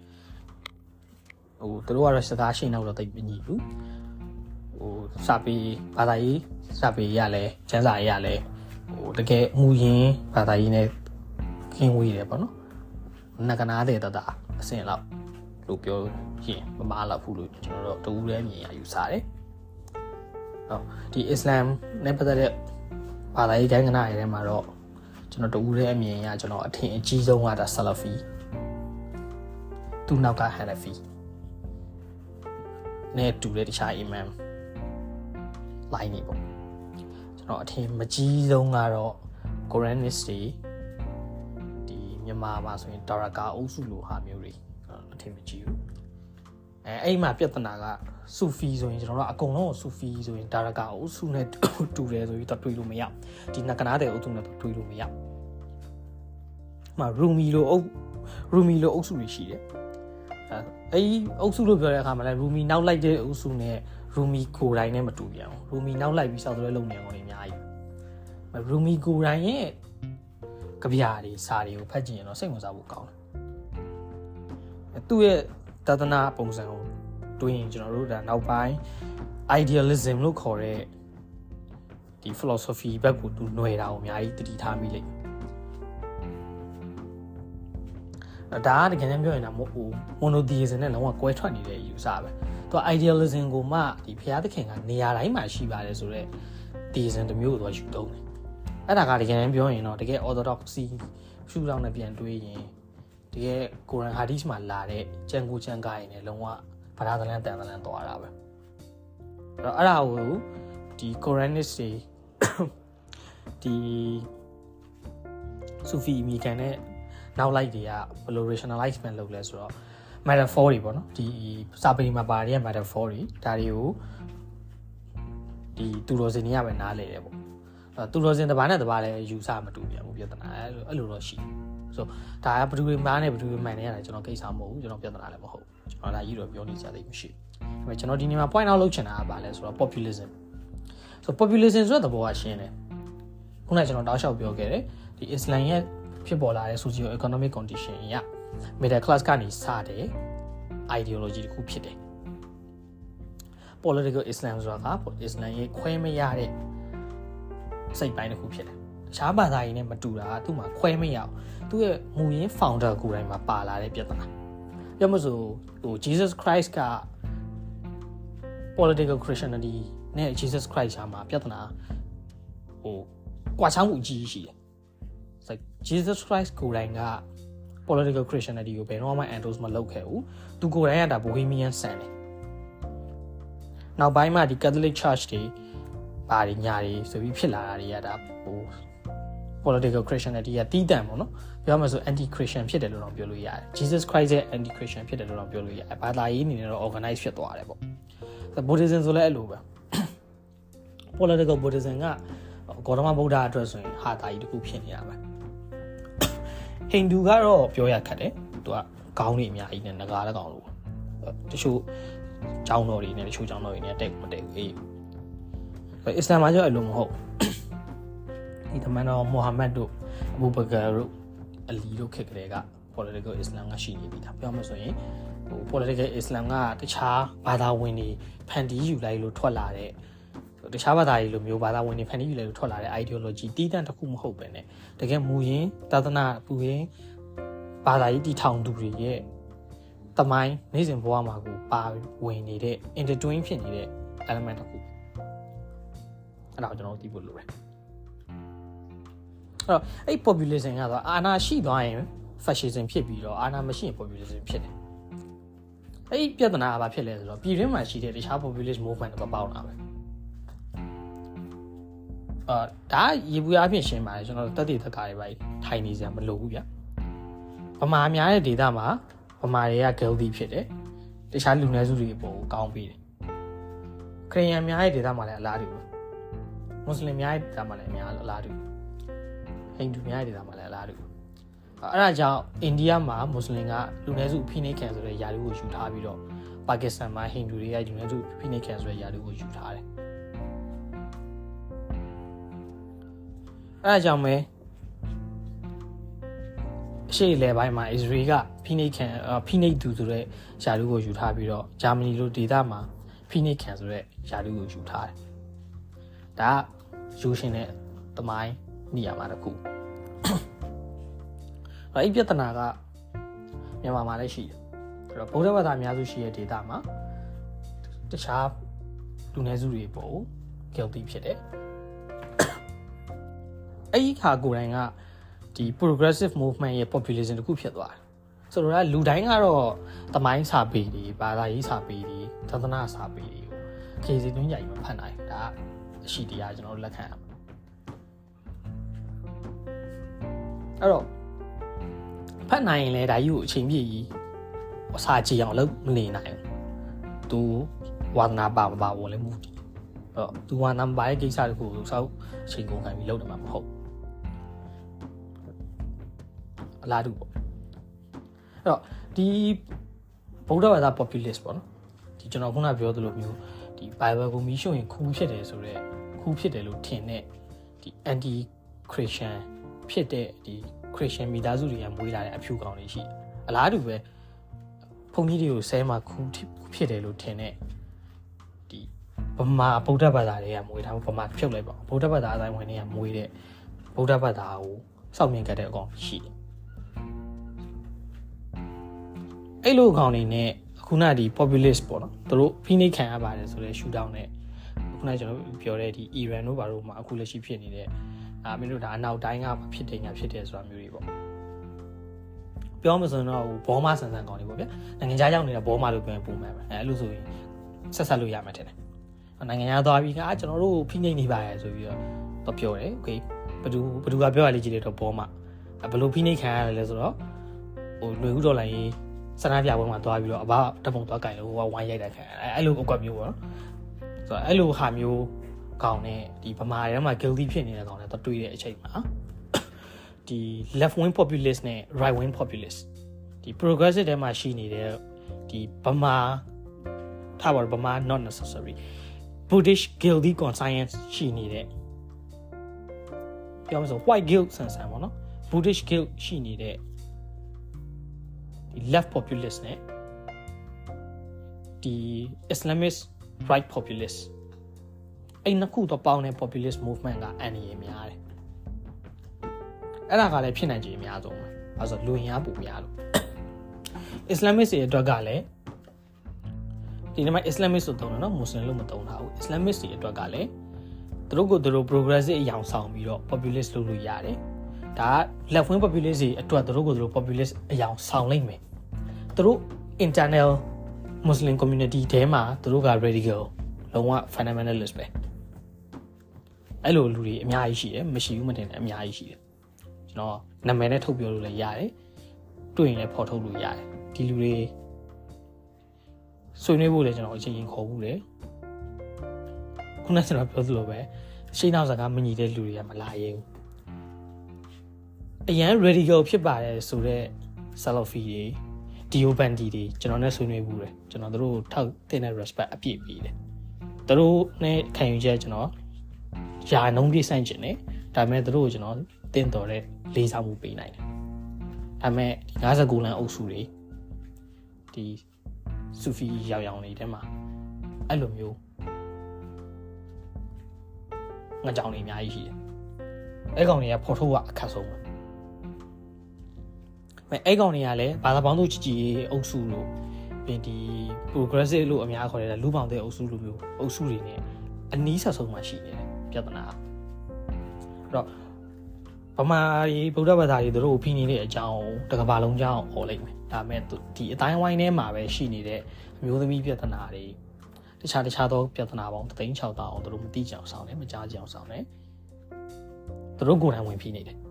ဟိုသူတို့ကတော့စကားရှင်းတော့တိတ်မညီဘူးဟိုစာပေဘာသာရေးစာပေရလဲကျမ်းစာရေးရလဲဟိုတကယ်မူရင်းဘာသာရေးနဲ့ခင်းဝေးတယ်ပေါ့နော်နကနာတဲ့တတာအစင်လောက်လို့ပြောရင်မမားလောက်ဘူးလို့ကျွန်တော်တို့တူရဲမြင်ရယူစားတယ်ဟုတ်ဒီအစ္စလာမ်နဲ့ပတ်သက်တဲ့ဘာသာရေးဂိုင်းကနာရေးထဲမှာတော့ကျွန်တော်တူရဲအမြင်ရကျွန်တော်အထင်အကြီးဆုံးကဒါဆလာဖီသူနောက်ကဟန်နဖီနဲ့တူတဲ့တခြားအီမမ်လိုင်းနေပေါ့ကျွန်တော်အထင်မကြီးဆုံးကတော့ကိုရန်နစ်တွေဒီမြန်မာမှာဆိုရင်ဒါရကာအုပ်စုလိုဟာမျိုးတွေအထင်မကြီးဘူးအဲ့မှာပြဿနာကဆူဖီဆိုရင်ကျွန်တော်တို့အကုန်လုံးဆူဖီဆိုရင်ဒါရကာအုပ်စုနဲ့တူတယ်ဆိုပြီးတော့တွေးလို့မရဒီနကနာတဲ့အုပ်စုနဲ့တွေးလို့မရမှာရူမီလိုအုပ်စုတွေရှိတယ်အဲ့အုပ်စုလို့ပြောတဲ့အခါမှာလည်းရူမီနောက်လိုက်တဲ့အုပ်စုနဲ့ရူမီကိုတိုင်းနဲ့မတူပြန်ဘူးရူမီနောက်လိုက်ပြီးစောက်သွဲလုပ်နေအောင်နေအများကြီးရူမီကိုတိုင်းရဲ့ကြပြားတွေစာတွေကိုဖတ်ကြည့်ရင်တော့စိတ်ဝင်စားဖို့ကောင်းတယ်သူ့ရဲ့တသနာပုံစံကိုတွေးရင်ကျွန်တော်တို့ဒါနောက်ပိုင်း idealism လို့ခေါ်တဲ့ဒီ philosophy ဘက်ကိုသူຫນွယ်တာကိုအများကြီးတတိထားမိလိမ့်ဒါကတကယ်တမ်းပြောရင်တော့ဟို monotheism နဲ့လုံးဝကွဲထွက်နေတဲ့ယူဆပဲသူက idealism ကိုမှဒီဘုရားသခင်ကနေရာတိုင်းမှာရှိပါတယ်ဆိုတော့ theism တစ်မျိုးကိုသူကယူသုံးတယ်အဲ့ဒါကတကယ်တမ်းပြောရင်တော့တကယ် orthodoxy ရှုထောင့်နဲ့ပြန်တွေးရင်တကယ်ကုရ်အာန်ဟာဒီစ်မှာလာတဲ့ကျမ်းကိုကျမ်းကားရင်လည်းလုံးဝဗလာသလန်တန်သလန်သွားတာပဲအဲ့ဒါကိုဒီ Quranic တွေဒီဆူဖီမီကန်နဲ့နောက်လိုက်တွေကဘယ်လို rationalize မှလုပ်လဲဆိုတော့ metaphor တွေပေါ့နော်ဒီစာပေမှာပါတဲ့ metaphor တွေဒါတွေကိုဒီသူတော်စင်တွေကပဲနားလေတယ်ပေါ့သူတော်စင်တစ်ပါးနဲ့တစ်ပါးလည်းယူဆမတူပြန်ဘူးပြဿနာအဲ့လိုတော့ရှိဆိုဒါကဘယ်သူတွေမားနဲ့ဘယ်သူတွေမှန်နေရတာကျွန်တော်ကိစ္စမဟုတ်ဘူးကျွန်တော်ပြဿနာလည်းမဟုတ်ကျွန်တော်ဒါကြီးတော့ပြောနေကြသေးမရှိဒါပေမဲ့ကျွန်တော်ဒီနေ့မှာ point out လုပ်ချင်တာကဘာလဲဆိုတော့ populism ဆို populism ဆိုတဲ့သဘောကရှင်းတယ်ခုနကကျွန်တော်တောက်လျှောက်ပြောခဲ့တယ်ဒီအစ္စလာမ်ရဲ့ဖြစ်ပေါ်လာတဲ့ socio economic condition အရ middle class ကနေစတဲ့ ideology တစ်ခုဖြစ်တယ် political islam ဆိုတာကအစ္စလာမ်ရဲ့ခွဲမရတဲ့စိတ်ပိုင်းတစ်ခုဖြစ်တယ်တခြားဘာသာရေးနဲ့မတူတာကသူ့မှာခွဲမရအောင်သူ့ရဲ့မူရင်း founder ကိုယ်တိုင်မှာပါလာတဲ့ပြဿနာပြောမစို့ဟို Jesus Christ က political Christianity နဲ့ Jesus Christ ရှာမှာပြဿနာဟိုကွာခြားမှုအကြီးရှိတယ်ဆို Jesus Christ ကိုယ်တိုင်က political Christianity ကိုဘယ်တော့မှ endorse မလုပ်ခဲ့ဘူးသူကိုယ်တိုင်ကဒါ Bohemian ဆန်တယ်နောက်ပိုင်းမှာဒီ Catholic Church တွေဘာတွေညာတွေဆိုပြီးဖြစ်လာတာတွေကဒါဟို political Christianity ကတီးတန့်ပေါ့နော်ပြောမှဆို anti Christian ဖြစ်တယ်လို့တော့ပြောလို့ရတယ် Jesus Christ ရဲ့ anti Christian ဖြစ်တယ်လို့တော့ပြောလို့ရတယ်ဘာသာရေးအနေနဲ့တော့ organize ဖြစ်သွားတယ်ပေါ့ Buddhism ဆိုလည်းအဲ့လိုပဲ political Buddhism ကဂေါတမဗုဒ္ဓအတွက်ဆိုရင်ဟာတာကြီးတစ်ခုဖြစ်နေတာပဲဟိန္ဒူကတော့ပြောရခက်တယ်သူကခေါင်းတွေအများကြီးနဲ့ငကားလည်းကောင်းလို့တချို့ကျောင်းတော်တွေနဲ့တချို့ကျောင်းတော်တွေနဲ့တိတ်မတိတ်ဘူးအစ္စလာမ်မှာကျတော့အဲ့လိုမဟုတ်ဒီတမန်တော်မိုဟာမက်တို့အဘူဘကာတို့အလီတို့ခေတ်ကလေးက political Islam ကရှိနေပြီဒါပြောမှဆိုရင်ဟို political Islam ကတခြားဘာသာဝင်တွေဖန်တီးယူလိုက်လို့ထွက်လာတဲ့တခြားဘာသာရေးလိုမျိုးဘာသာဝင်တွေဖန်တီးယူလိုက်လို့ထွက်လာတဲ့ ideology တီးတန့်တစ်ခုမဟုတ်ပဲねတကယ်မူရင်းသာသနာပူရင်းဘာသာရေးတည်ထောင်သူတွေရဲ့တမိုင်းနေ့စဉ်ဘဝမှာကိုပါဝင်နေတဲ့ intertwin ဖြစ်နေတဲ့ element တစ်ခုအဲ့ဒါကိုကျွန်တော်သိဖို့လိုတယ်အဲ့တော့အဲ့ population ကတော့အာဏာရှိသွားရင် fascism ဖြစ်ပြီးတော့အာဏာမရှိရင် populism ဖြစ်တယ်အဲ့ဒီပြဿနာကဘာဖြစ်လဲဆိုတော့ပြည်တွင်းမှာရှိတဲ့တခြား populist movement တွေပေါင်းတာပဲဒါရေပူအဖြစ်ရှင်းပါတယ်ကျွန်တော်တက်တည်သက်ကားတွေပဲထိုင်နေစရာမလိုဘူးဗျဗမာများတဲ့ဒေသမှာဗမာတွေက guilty ဖြစ်တယ်တခြားလူနည်းစုတွေပေါ်ကိုကောင်းပေးတယ်ခရစ်ယာန်များတဲ့ဒေသမှာလည်းအလားတူပဲမွတ်စလင်များတဲ့ဒေသမှာလည်းအများအလားတူဟိန္ဒူများတဲ့ဒေသမှာလည်းအလားတူအဲ့ဒါကြောင့်အိန္ဒိယမှာမွတ်စလင်ကလူနည်းစုဖိနှိပ်ခံဆိုတဲ့ယာတုကိုယူထားပြီးတော့ပါကစ္စတန်မှာဟိန္ဒူတွေကလူနည်းစုဖိနှိပ်ခံဆိုတဲ့ယာတုကိုယူထားတယ်အဲ့ဒါကြောင့်ပဲအရှေ့လေပိုင်းမှာ Israel ကဖိနှိပ်သူဆိုတဲ့ယာတုကိုယူထားပြီးတော့ဂျာမနီလိုဒေသမှာဖိနှိပ်ခံဆိုတဲ့ယာတုကိုယူထားတယ်ဒါကယူရှင်တဲ့တမိုင်းနေရာမှာတခုအဲ့ဒီပြဿနာကမြန်မာမှာလည်းရှိတယ်အဲ့တော့ဗုဒ္ဓဘာသာအများစုရှိတဲ့ဒေသမှာတခြားလူနည်းစုတွေပေါ့ guilty ဖြစ်တယ်အဲ့ဒီခါကိုယ်တိုင်ကဒီ progressive movement ရဲ့ populism တခုဖြစ်သွားတယ်ဆိုတော့လူတိုင်းကတော့တမိုင်းစာပေတွေဘာသာရေးစာပေတွေသဒ္ဒနာစာပေတွေကိုခေစီတွင်းကြိုင်မှာဖတ်နိုင်ဒါအရှိတရားကျွန်တော်တို့လက်ခံရမှာအဲ့တော့ဖတ်နိုင်ရင်လည်းဒါကြီးကိုအချိန်ပြည့်ကြီးအစာကြည့်အောင်လုပ်မနေနိုင်ဘူးသူဝါသနာပါဘောလည်းမဟုတ်ဘူးအဲ့တော့သူဝါသနာပါရဲ့ကိစ္စတခုကိုစောက်အချိန်ကုန်ခံပြီးလုပ်တယ်မှာမဟုတ်အလားတူပေါ့အဲ့တော့ဒီဗုဒ္ဓဘာသာ populist ပေါ့နော်ဒီကျွန်တော်ခုနပြောသလိုမျိုးဒီ Bible ကိုမီးရှို့ရင်ခူးဖြစ်တယ်ဆိုတော့ခူးဖြစ်တယ်လို့ထင်တဲ့ဒီ anti Christian ဖြစ်တဲ့ဒီ Christian မိသားစုတွေကမွေးလာတဲ့အဖြူကောင်တွေရှိအလားတူပဲဘုန်းကြီးတွေကိုဆဲမှာခူးဖြစ်တယ်လို့ထင်တဲ့ဒီဗမာဗုဒ္ဓဘာသာတွေကမွေးထားဗမာဖြုတ်လိုက်ပါဗုဒ္ဓဘာသာအတိုင်းဝင်တွေကမွေးတဲ့ဗုဒ္ဓဘာသာကိုစောင့်မြင်ကြတဲ့အကောင်ရှိတယ်အဲ့လိုကောင်တွေနဲ့ခုနဒီ populist ပေါ့နော်သူတို့ဖိနှိပ်ခံရပါတယ်ဆိုတဲ့ shoodown နဲ့ခုနကျွန်တော်ပြောတဲ့ဒီ Iran တို့ဘာလို့မှအခုလက်ရှိဖြစ်နေတဲ့မင်းတို့ဒါအနောက်တိုင်းကဖြစ်တယ်ညာဖြစ်တယ်ဆိုတာမျိုးတွေပေါ့ပြောမှဆိုတော့ဘောမဆန်ဆန်ကောင်းနေပေါ့ဗျနိုင်ငံခြားရောက်နေတာဘောမလို့ပြောရင်ပုံမှန်ပဲအဲ့လိုဆိုရင်ဆက်လို့ရမှာတဲ့နိုင်ငံခြားသွားပြီးကျွန်တော်တို့ဖိနှိပ်နေပါရဲ့ဆိုပြီးတော့ပြောတယ်โอเคဘယ်သူကပြောရလေကြည့်တယ်တော့ဘောမဘယ်လိုဖိနှိပ်ခံရတယ်လဲဆိုတော့လွယ်ဦးဒေါ်လာရေးစနာပြပွဲမှာသွားပြီးတော့အဘတပုံသွားကြင်လို့ဟိုကဝိုင်းရိုက်တာခံအဲ့လိုအကွက်မျိုးပေါ့နော်ဆိုတော့အဲ့လိုဟာမျိုးကောင်နဲ့ဒီဗမာထဲမှာ guilty ဖြစ်နေတဲ့ကောင်နဲ့တော့တွေ့တဲ့အချိန်မှာဒီ left wing populist နဲ့ right wing populist ဒီ progressive ထဲမှာရှိနေတဲ့ဒီဗမာထားပါဗမာ not necessary Buddhist guilty conscience ရှိနေတဲ့ပြောမှဆို white guilt ဆန်ဆန်ပေါ့နော် Buddhist guilt ရှိနေတဲ့ဒီ left populist နဲ့ဒီ Islamist right populist အဲ့နှစ်ခုတော့ပေါင်းတဲ့ populist movement ကအန်ရည်များတယ်အဲ့ဒါကလည်းဖြစ်နိုင်ခြေအများဆုံးပဲအဲဆိုလူရင်းအားပိုများလို့ Islamist တွေအတွက်ကလည်းဒီနေ့မှာ Islamist ဆိုတုံးတယ်နော်မွတ်စလင်လို့မတုံးတာဘူး Islamist တွေအတွက်ကလည်းသူတို့ကိုသူတို့ progressive အယောင်ဆောင်ပြီးတော့ populist လုပ်လို့ရတယ်ဒါက left wing populist တွေအတွက်သူတို့ကိုသူတို့ populist အယောင်ဆောင်လိုက်မယ်သူတို့ internal Muslim community ထဲမှာသူတို့က radical လုံးဝ fundamentalist ပဲအဲ့လိုလူတွေအများကြီးရှိတယ်မရှိဘူးမတင်တယ်အများကြီးရှိတယ်ကျွန်တော်နာမည်နဲ့ထုတ်ပြောလို့လည်းရတယ်တွေ့ရင်လည်းဖော်ထုတ်လို့ရတယ်ဒီလူတွေဆွေးနွေးဖို့လည်းကျွန်တော်အချိန်ခေါ်ဘူးတယ်ခုနကကျွန်တော်ပြောသလိုပဲရှင်းနောက်စကားမညီတဲ့လူတွေကမလာရဲဘူးအရန် radical ဖြစ်ပါတယ်ဆိုတော့ Salafi တွေ Deobandi တွေကျွန်တော်နဲ့ဆွေးနွေးဘူးတယ်ကျွန်တော်တို့ထောက်တဲ့ respect အပြည့်ပေးတယ်တို့နဲ့ခံယူချက်ကျွန်တော်ယာနှုံးပြဆန့်ကျင်တယ်ဒါပေမဲ့တို့ကိုကျွန်တော်တင်တော်တဲ့လေးစားမှုပေးနိုင်တယ်ဒါပေမဲ့59လမ်းအုပ်စုတွေဒီဆူဖီရောင်တွေထဲမှာအဲ့လိုမျိုးငါကြောင်တွေအများကြီးရှိတယ်အဲ့ကောင်တွေကဖော်ထုတ်ရအခက်ဆုံးပဲအဲ့ကောင်တွေကလည်းဘာသာပေါင်းစုကြည်အုပ်စုလို့ပြီးဒီ progressive လို့အများခေါ်တဲ့လူပေါင်းတဲ့အုပ်စုလိုမျိုးအုပ်စုတွေနဲ့အနီးဆက်ဆုံးမှရှိနေတယ်ပြဿနာအဲ့တော့ဗဗမာတွေဗုဒ္ဓဘာသာတွေသူတို့ဖိနေတဲ့အကြောင်းတကဘာလုံးကြောင်းဟောလိုက်မယ်ဒါပေမဲ့ဒီအတိုင်းဝိုင်းထဲမှာပဲရှိနေတဲ့အမျိုးသမီးပြဿနာတွေတခြားသောပြဿနာပေါင်း36,000အောင်သူတို့မသိကြအောင်ဆောင်တယ်မကြားကြအောင်ဆောင်တယ်သူတို့ကိုယ်တိုင်ဝင်ဖိနေတယ်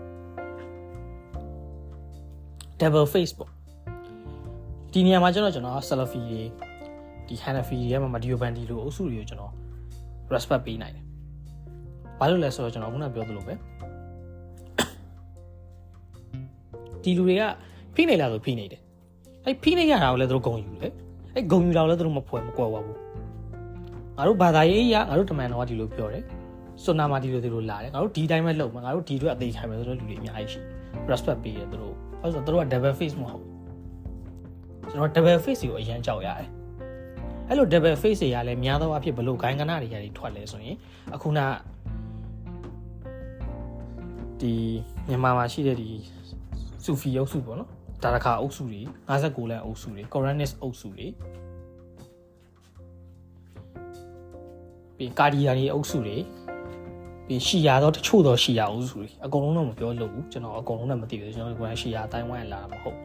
double face ပေါ့ဒီနေရာမှာကျွန်တော် Salafi တွေဒီ Hanafi တွေရဲ့မှာ Deobandi လိုအုပ်စုတွေကိုကျွန်တော် respect ပေးနိုင်တယ်ဘာလို့လဲဆိုတော့ကျွန်တော်ခုနပြောသလိုပဲဒီလူတွေကဖိနေလာဆိုဖိနေတယ်အဲ့ဖိနေရတာကိုလည်းသူတို့ဂုံယူတယ်အဲ့ဂုံယူတာကိုလည်းသူတို့မကွယ်ပါဘူးငါတို့ဘာသာရေးရငါတို့တမန်တော်ကဒီလိုပြောတယ်စွန်နာမှာဒီလိုလာတယ်ငါတို့ဒီတိုင်းပဲလုပ်မှာငါတို့ဒီအတွက်အသေးခံမယ်ဆိုတော့လူတွေအများကြီးရှိ respect ပေးတယ်သူတို့အဲ့ဆိုသူတို့က double face မဟုတ်ဘူးကျွန်တော် double face ကိုအရန်ကြောက်ရတယ်အဲ့လို double face တွေရလဲများသောအားဖြင့်ဘလို့ဂိုင်းကနာတွေရတယ်ထွက်လဲဆိုရင်အခုနဒီမြန်မာမှာရှိတဲ့ဒီဆူဖီအုပ်စုပေါ့နော်ဒါရခါအုပ်စုတွေ59လမ်းအုပ်စုတွေ Koranist အုပ်စုတွေပြီးကာဒီယာနီအုပ်စုတွေပြီးရှီယာတော့တချို့တော့ရှီယာအုပ်စုတွေအကုန်လုံးတော့မပြောလို့ဘူးကျွန်တော်အကုန်လုံးလည်းမသိဘူးကျွန်တော်ကရှီယာအတိုင်းဝိုင်းလာတာမဟုတ်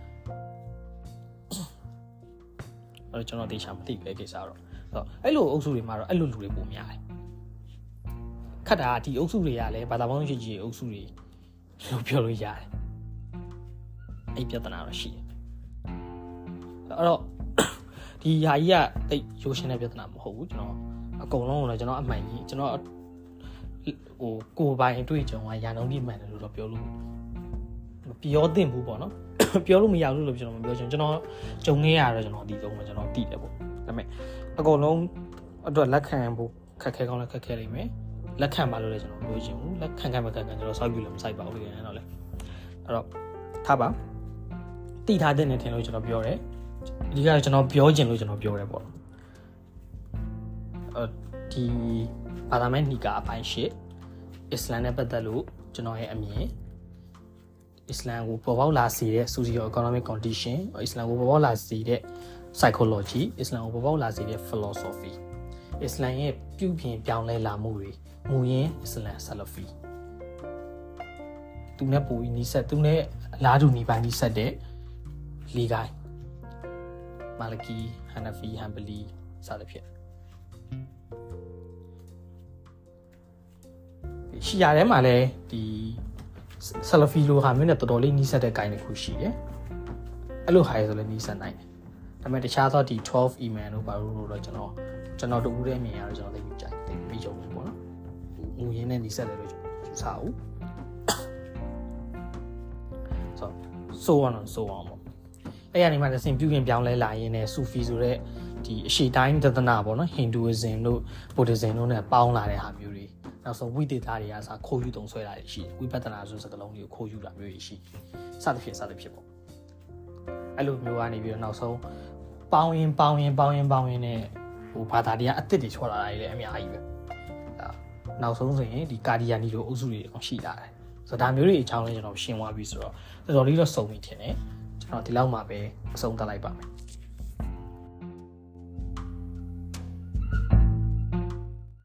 အဲ့တော့ကျွန်တော်တေချာမသိပဲကိစ္စတော့အဲ့လိုအုပ်စုတွေမှာတော့အဲ့လိုလူတွေပုံများတယ်ခက်တာဒီအုပ်စုတွေကလည်းဘာသာပေါင်းရှိကြီးအုပ်စုတွေလို့ပြောလို့ရတယ်အဲ့ပြဿနာတော့ရှိတယ်အဲ့တော့ဒီဟာကြီးကတိတ်ရိုးရှင်းတဲ့ပြဿနာမဟုတ်ဘူးကျွန်တော်အကုန်လုံးကိုလည်းကျွန်တော်အမှန်ကြီးကျွန်တော်ကိုယ်ပိုင်တွေ့ကြုံကရာနှုန်းပြည့်မှန်တယ်လို့တော့ပြောလို့ပြောသင့်ဘူးပေါ့နော်ပြောလို့မရဘူးလို့ကျွန်တော်မပြောချင်ကျွန်တော်ကြုံခဲ့ရတော့ကျွန်တော်ဒီဆုံးမှာကျွန်တော်သိတယ်ပေါ့ဒါပေမဲ့အကုန်လုံးအတွက်လက်ခံဖို့ခက်ခဲကောင်းလည်းခက်ခဲလိမ့်မယ်လက်ခံပါလို့လည်းကျွန်တော်ပြောချင်ဘူးလက်ခံမခံကျွန်တော်စောက်ပြလို့မစိုက်ပါဘူးလေတော့လေအဲ့တော့ထားပါတိထားတဲ့နေထင်လို့ကျွန်တော်ပြောတယ်အဓိကကျွန်တော်ပြောချင်လို့ကျွန်တော်ပြောတယ်ပေါ့ဒီဘာသာမဲ့နီကာအပိုင်းရှိအစ္စလမ်နဲ့ပတ်သက်လို့ကျွန်တော်ရဲ့အမြင်အစ္စလမ်ကိုပေါ်ပေါက်လာစေတဲ့ socio-economic condition အစ္စလမ်ကိုပေါ်ပေါက်လာစေတဲ့ psychology အစ္စလမ်ကိုပေါ်ပေါက်လာစေတဲ့ philosophy အစ္စလမ်ရဲ့ပြုပြင်ပြောင်းလဲလာမှုတွေမူရင်းအစ္စလမ် Salafi သူနဲ့ပူနီးဆက်သူနဲ့အလားတူနီးပိုင်းနီးဆက်တဲ့လီဂိုင်းမာလကီဟန်နဖီဟန်ဘလီစသဖြင့်ရှီယာထဲမှာလည်းဒီဆလဖီလိုဟာမျိုးနဲ့တော်တော်လေးနီးစပ်တဲ့ဂိုင်းတစ်ခုရှိတယ်အဲ့လိုဟာရဆိုလည်းနီးစပ်နိုင်တယ်ဒါပေမဲ့တခြားသောဒီ12 email တို့ဘာလို့တော့ကျွန်တော်တူဦးတဲ့မြင်ရတော့ကျွန်တော်သိပြီးကြိုက်သိပြီးကြုံဘူးပေါ့နော်မူရင်းနဲ့နီးစပ်တယ်လို့ကျွန်တော်ယူဆအောင်so on ပေါ့အဲ့ရနေမှာသင်ပြုပြင်ပြောင်းလဲလာရင်းနဲ့ဆူဖီဆိုတဲ့ဒီအရှိတိုင်းသဒ္ဒနာပေါ့နော်ဟိန္ဒူအဇင်တို့ဗုဒ္ဓဇင်တို့နဲ့ပေါင်းလာတဲ့ဟာမျိုးတွေနောက်ဆုံးဝိသေသတွေကစားခိုးယူတုံဆွဲတာတွေရှိတယ်ဝိပဿနာဆိုစကားလုံးတွေကိုခိုးယူတာမျိုးတွေရှိစသဖြင့်ပေါ့အဲ့လိုမျိုးကနေပြီးတော့နောက်ဆုံးပေါင်းရင်နဲ့ဟိုဘာသာတရားအစ်စ်တွေချော်လာတာတွေလည်းအများကြီးပဲနောက်ဆုံးဆိုရင်ဒီကာဒီယာနီလိုအုပ်စုတွေအောင်ရှိလာတယ်ဆိုတော့ဒါမျိုးတွေအကြောင်းလည်းကျွန်တော်ရှင်းသွားပြီဆိုတော့တော်တော်လေးတော့စုံပြီထင်တယ်ကျွန်တော်ဒီလောက်မှပဲအဆုံးသတ်လိုက်ပါမယ်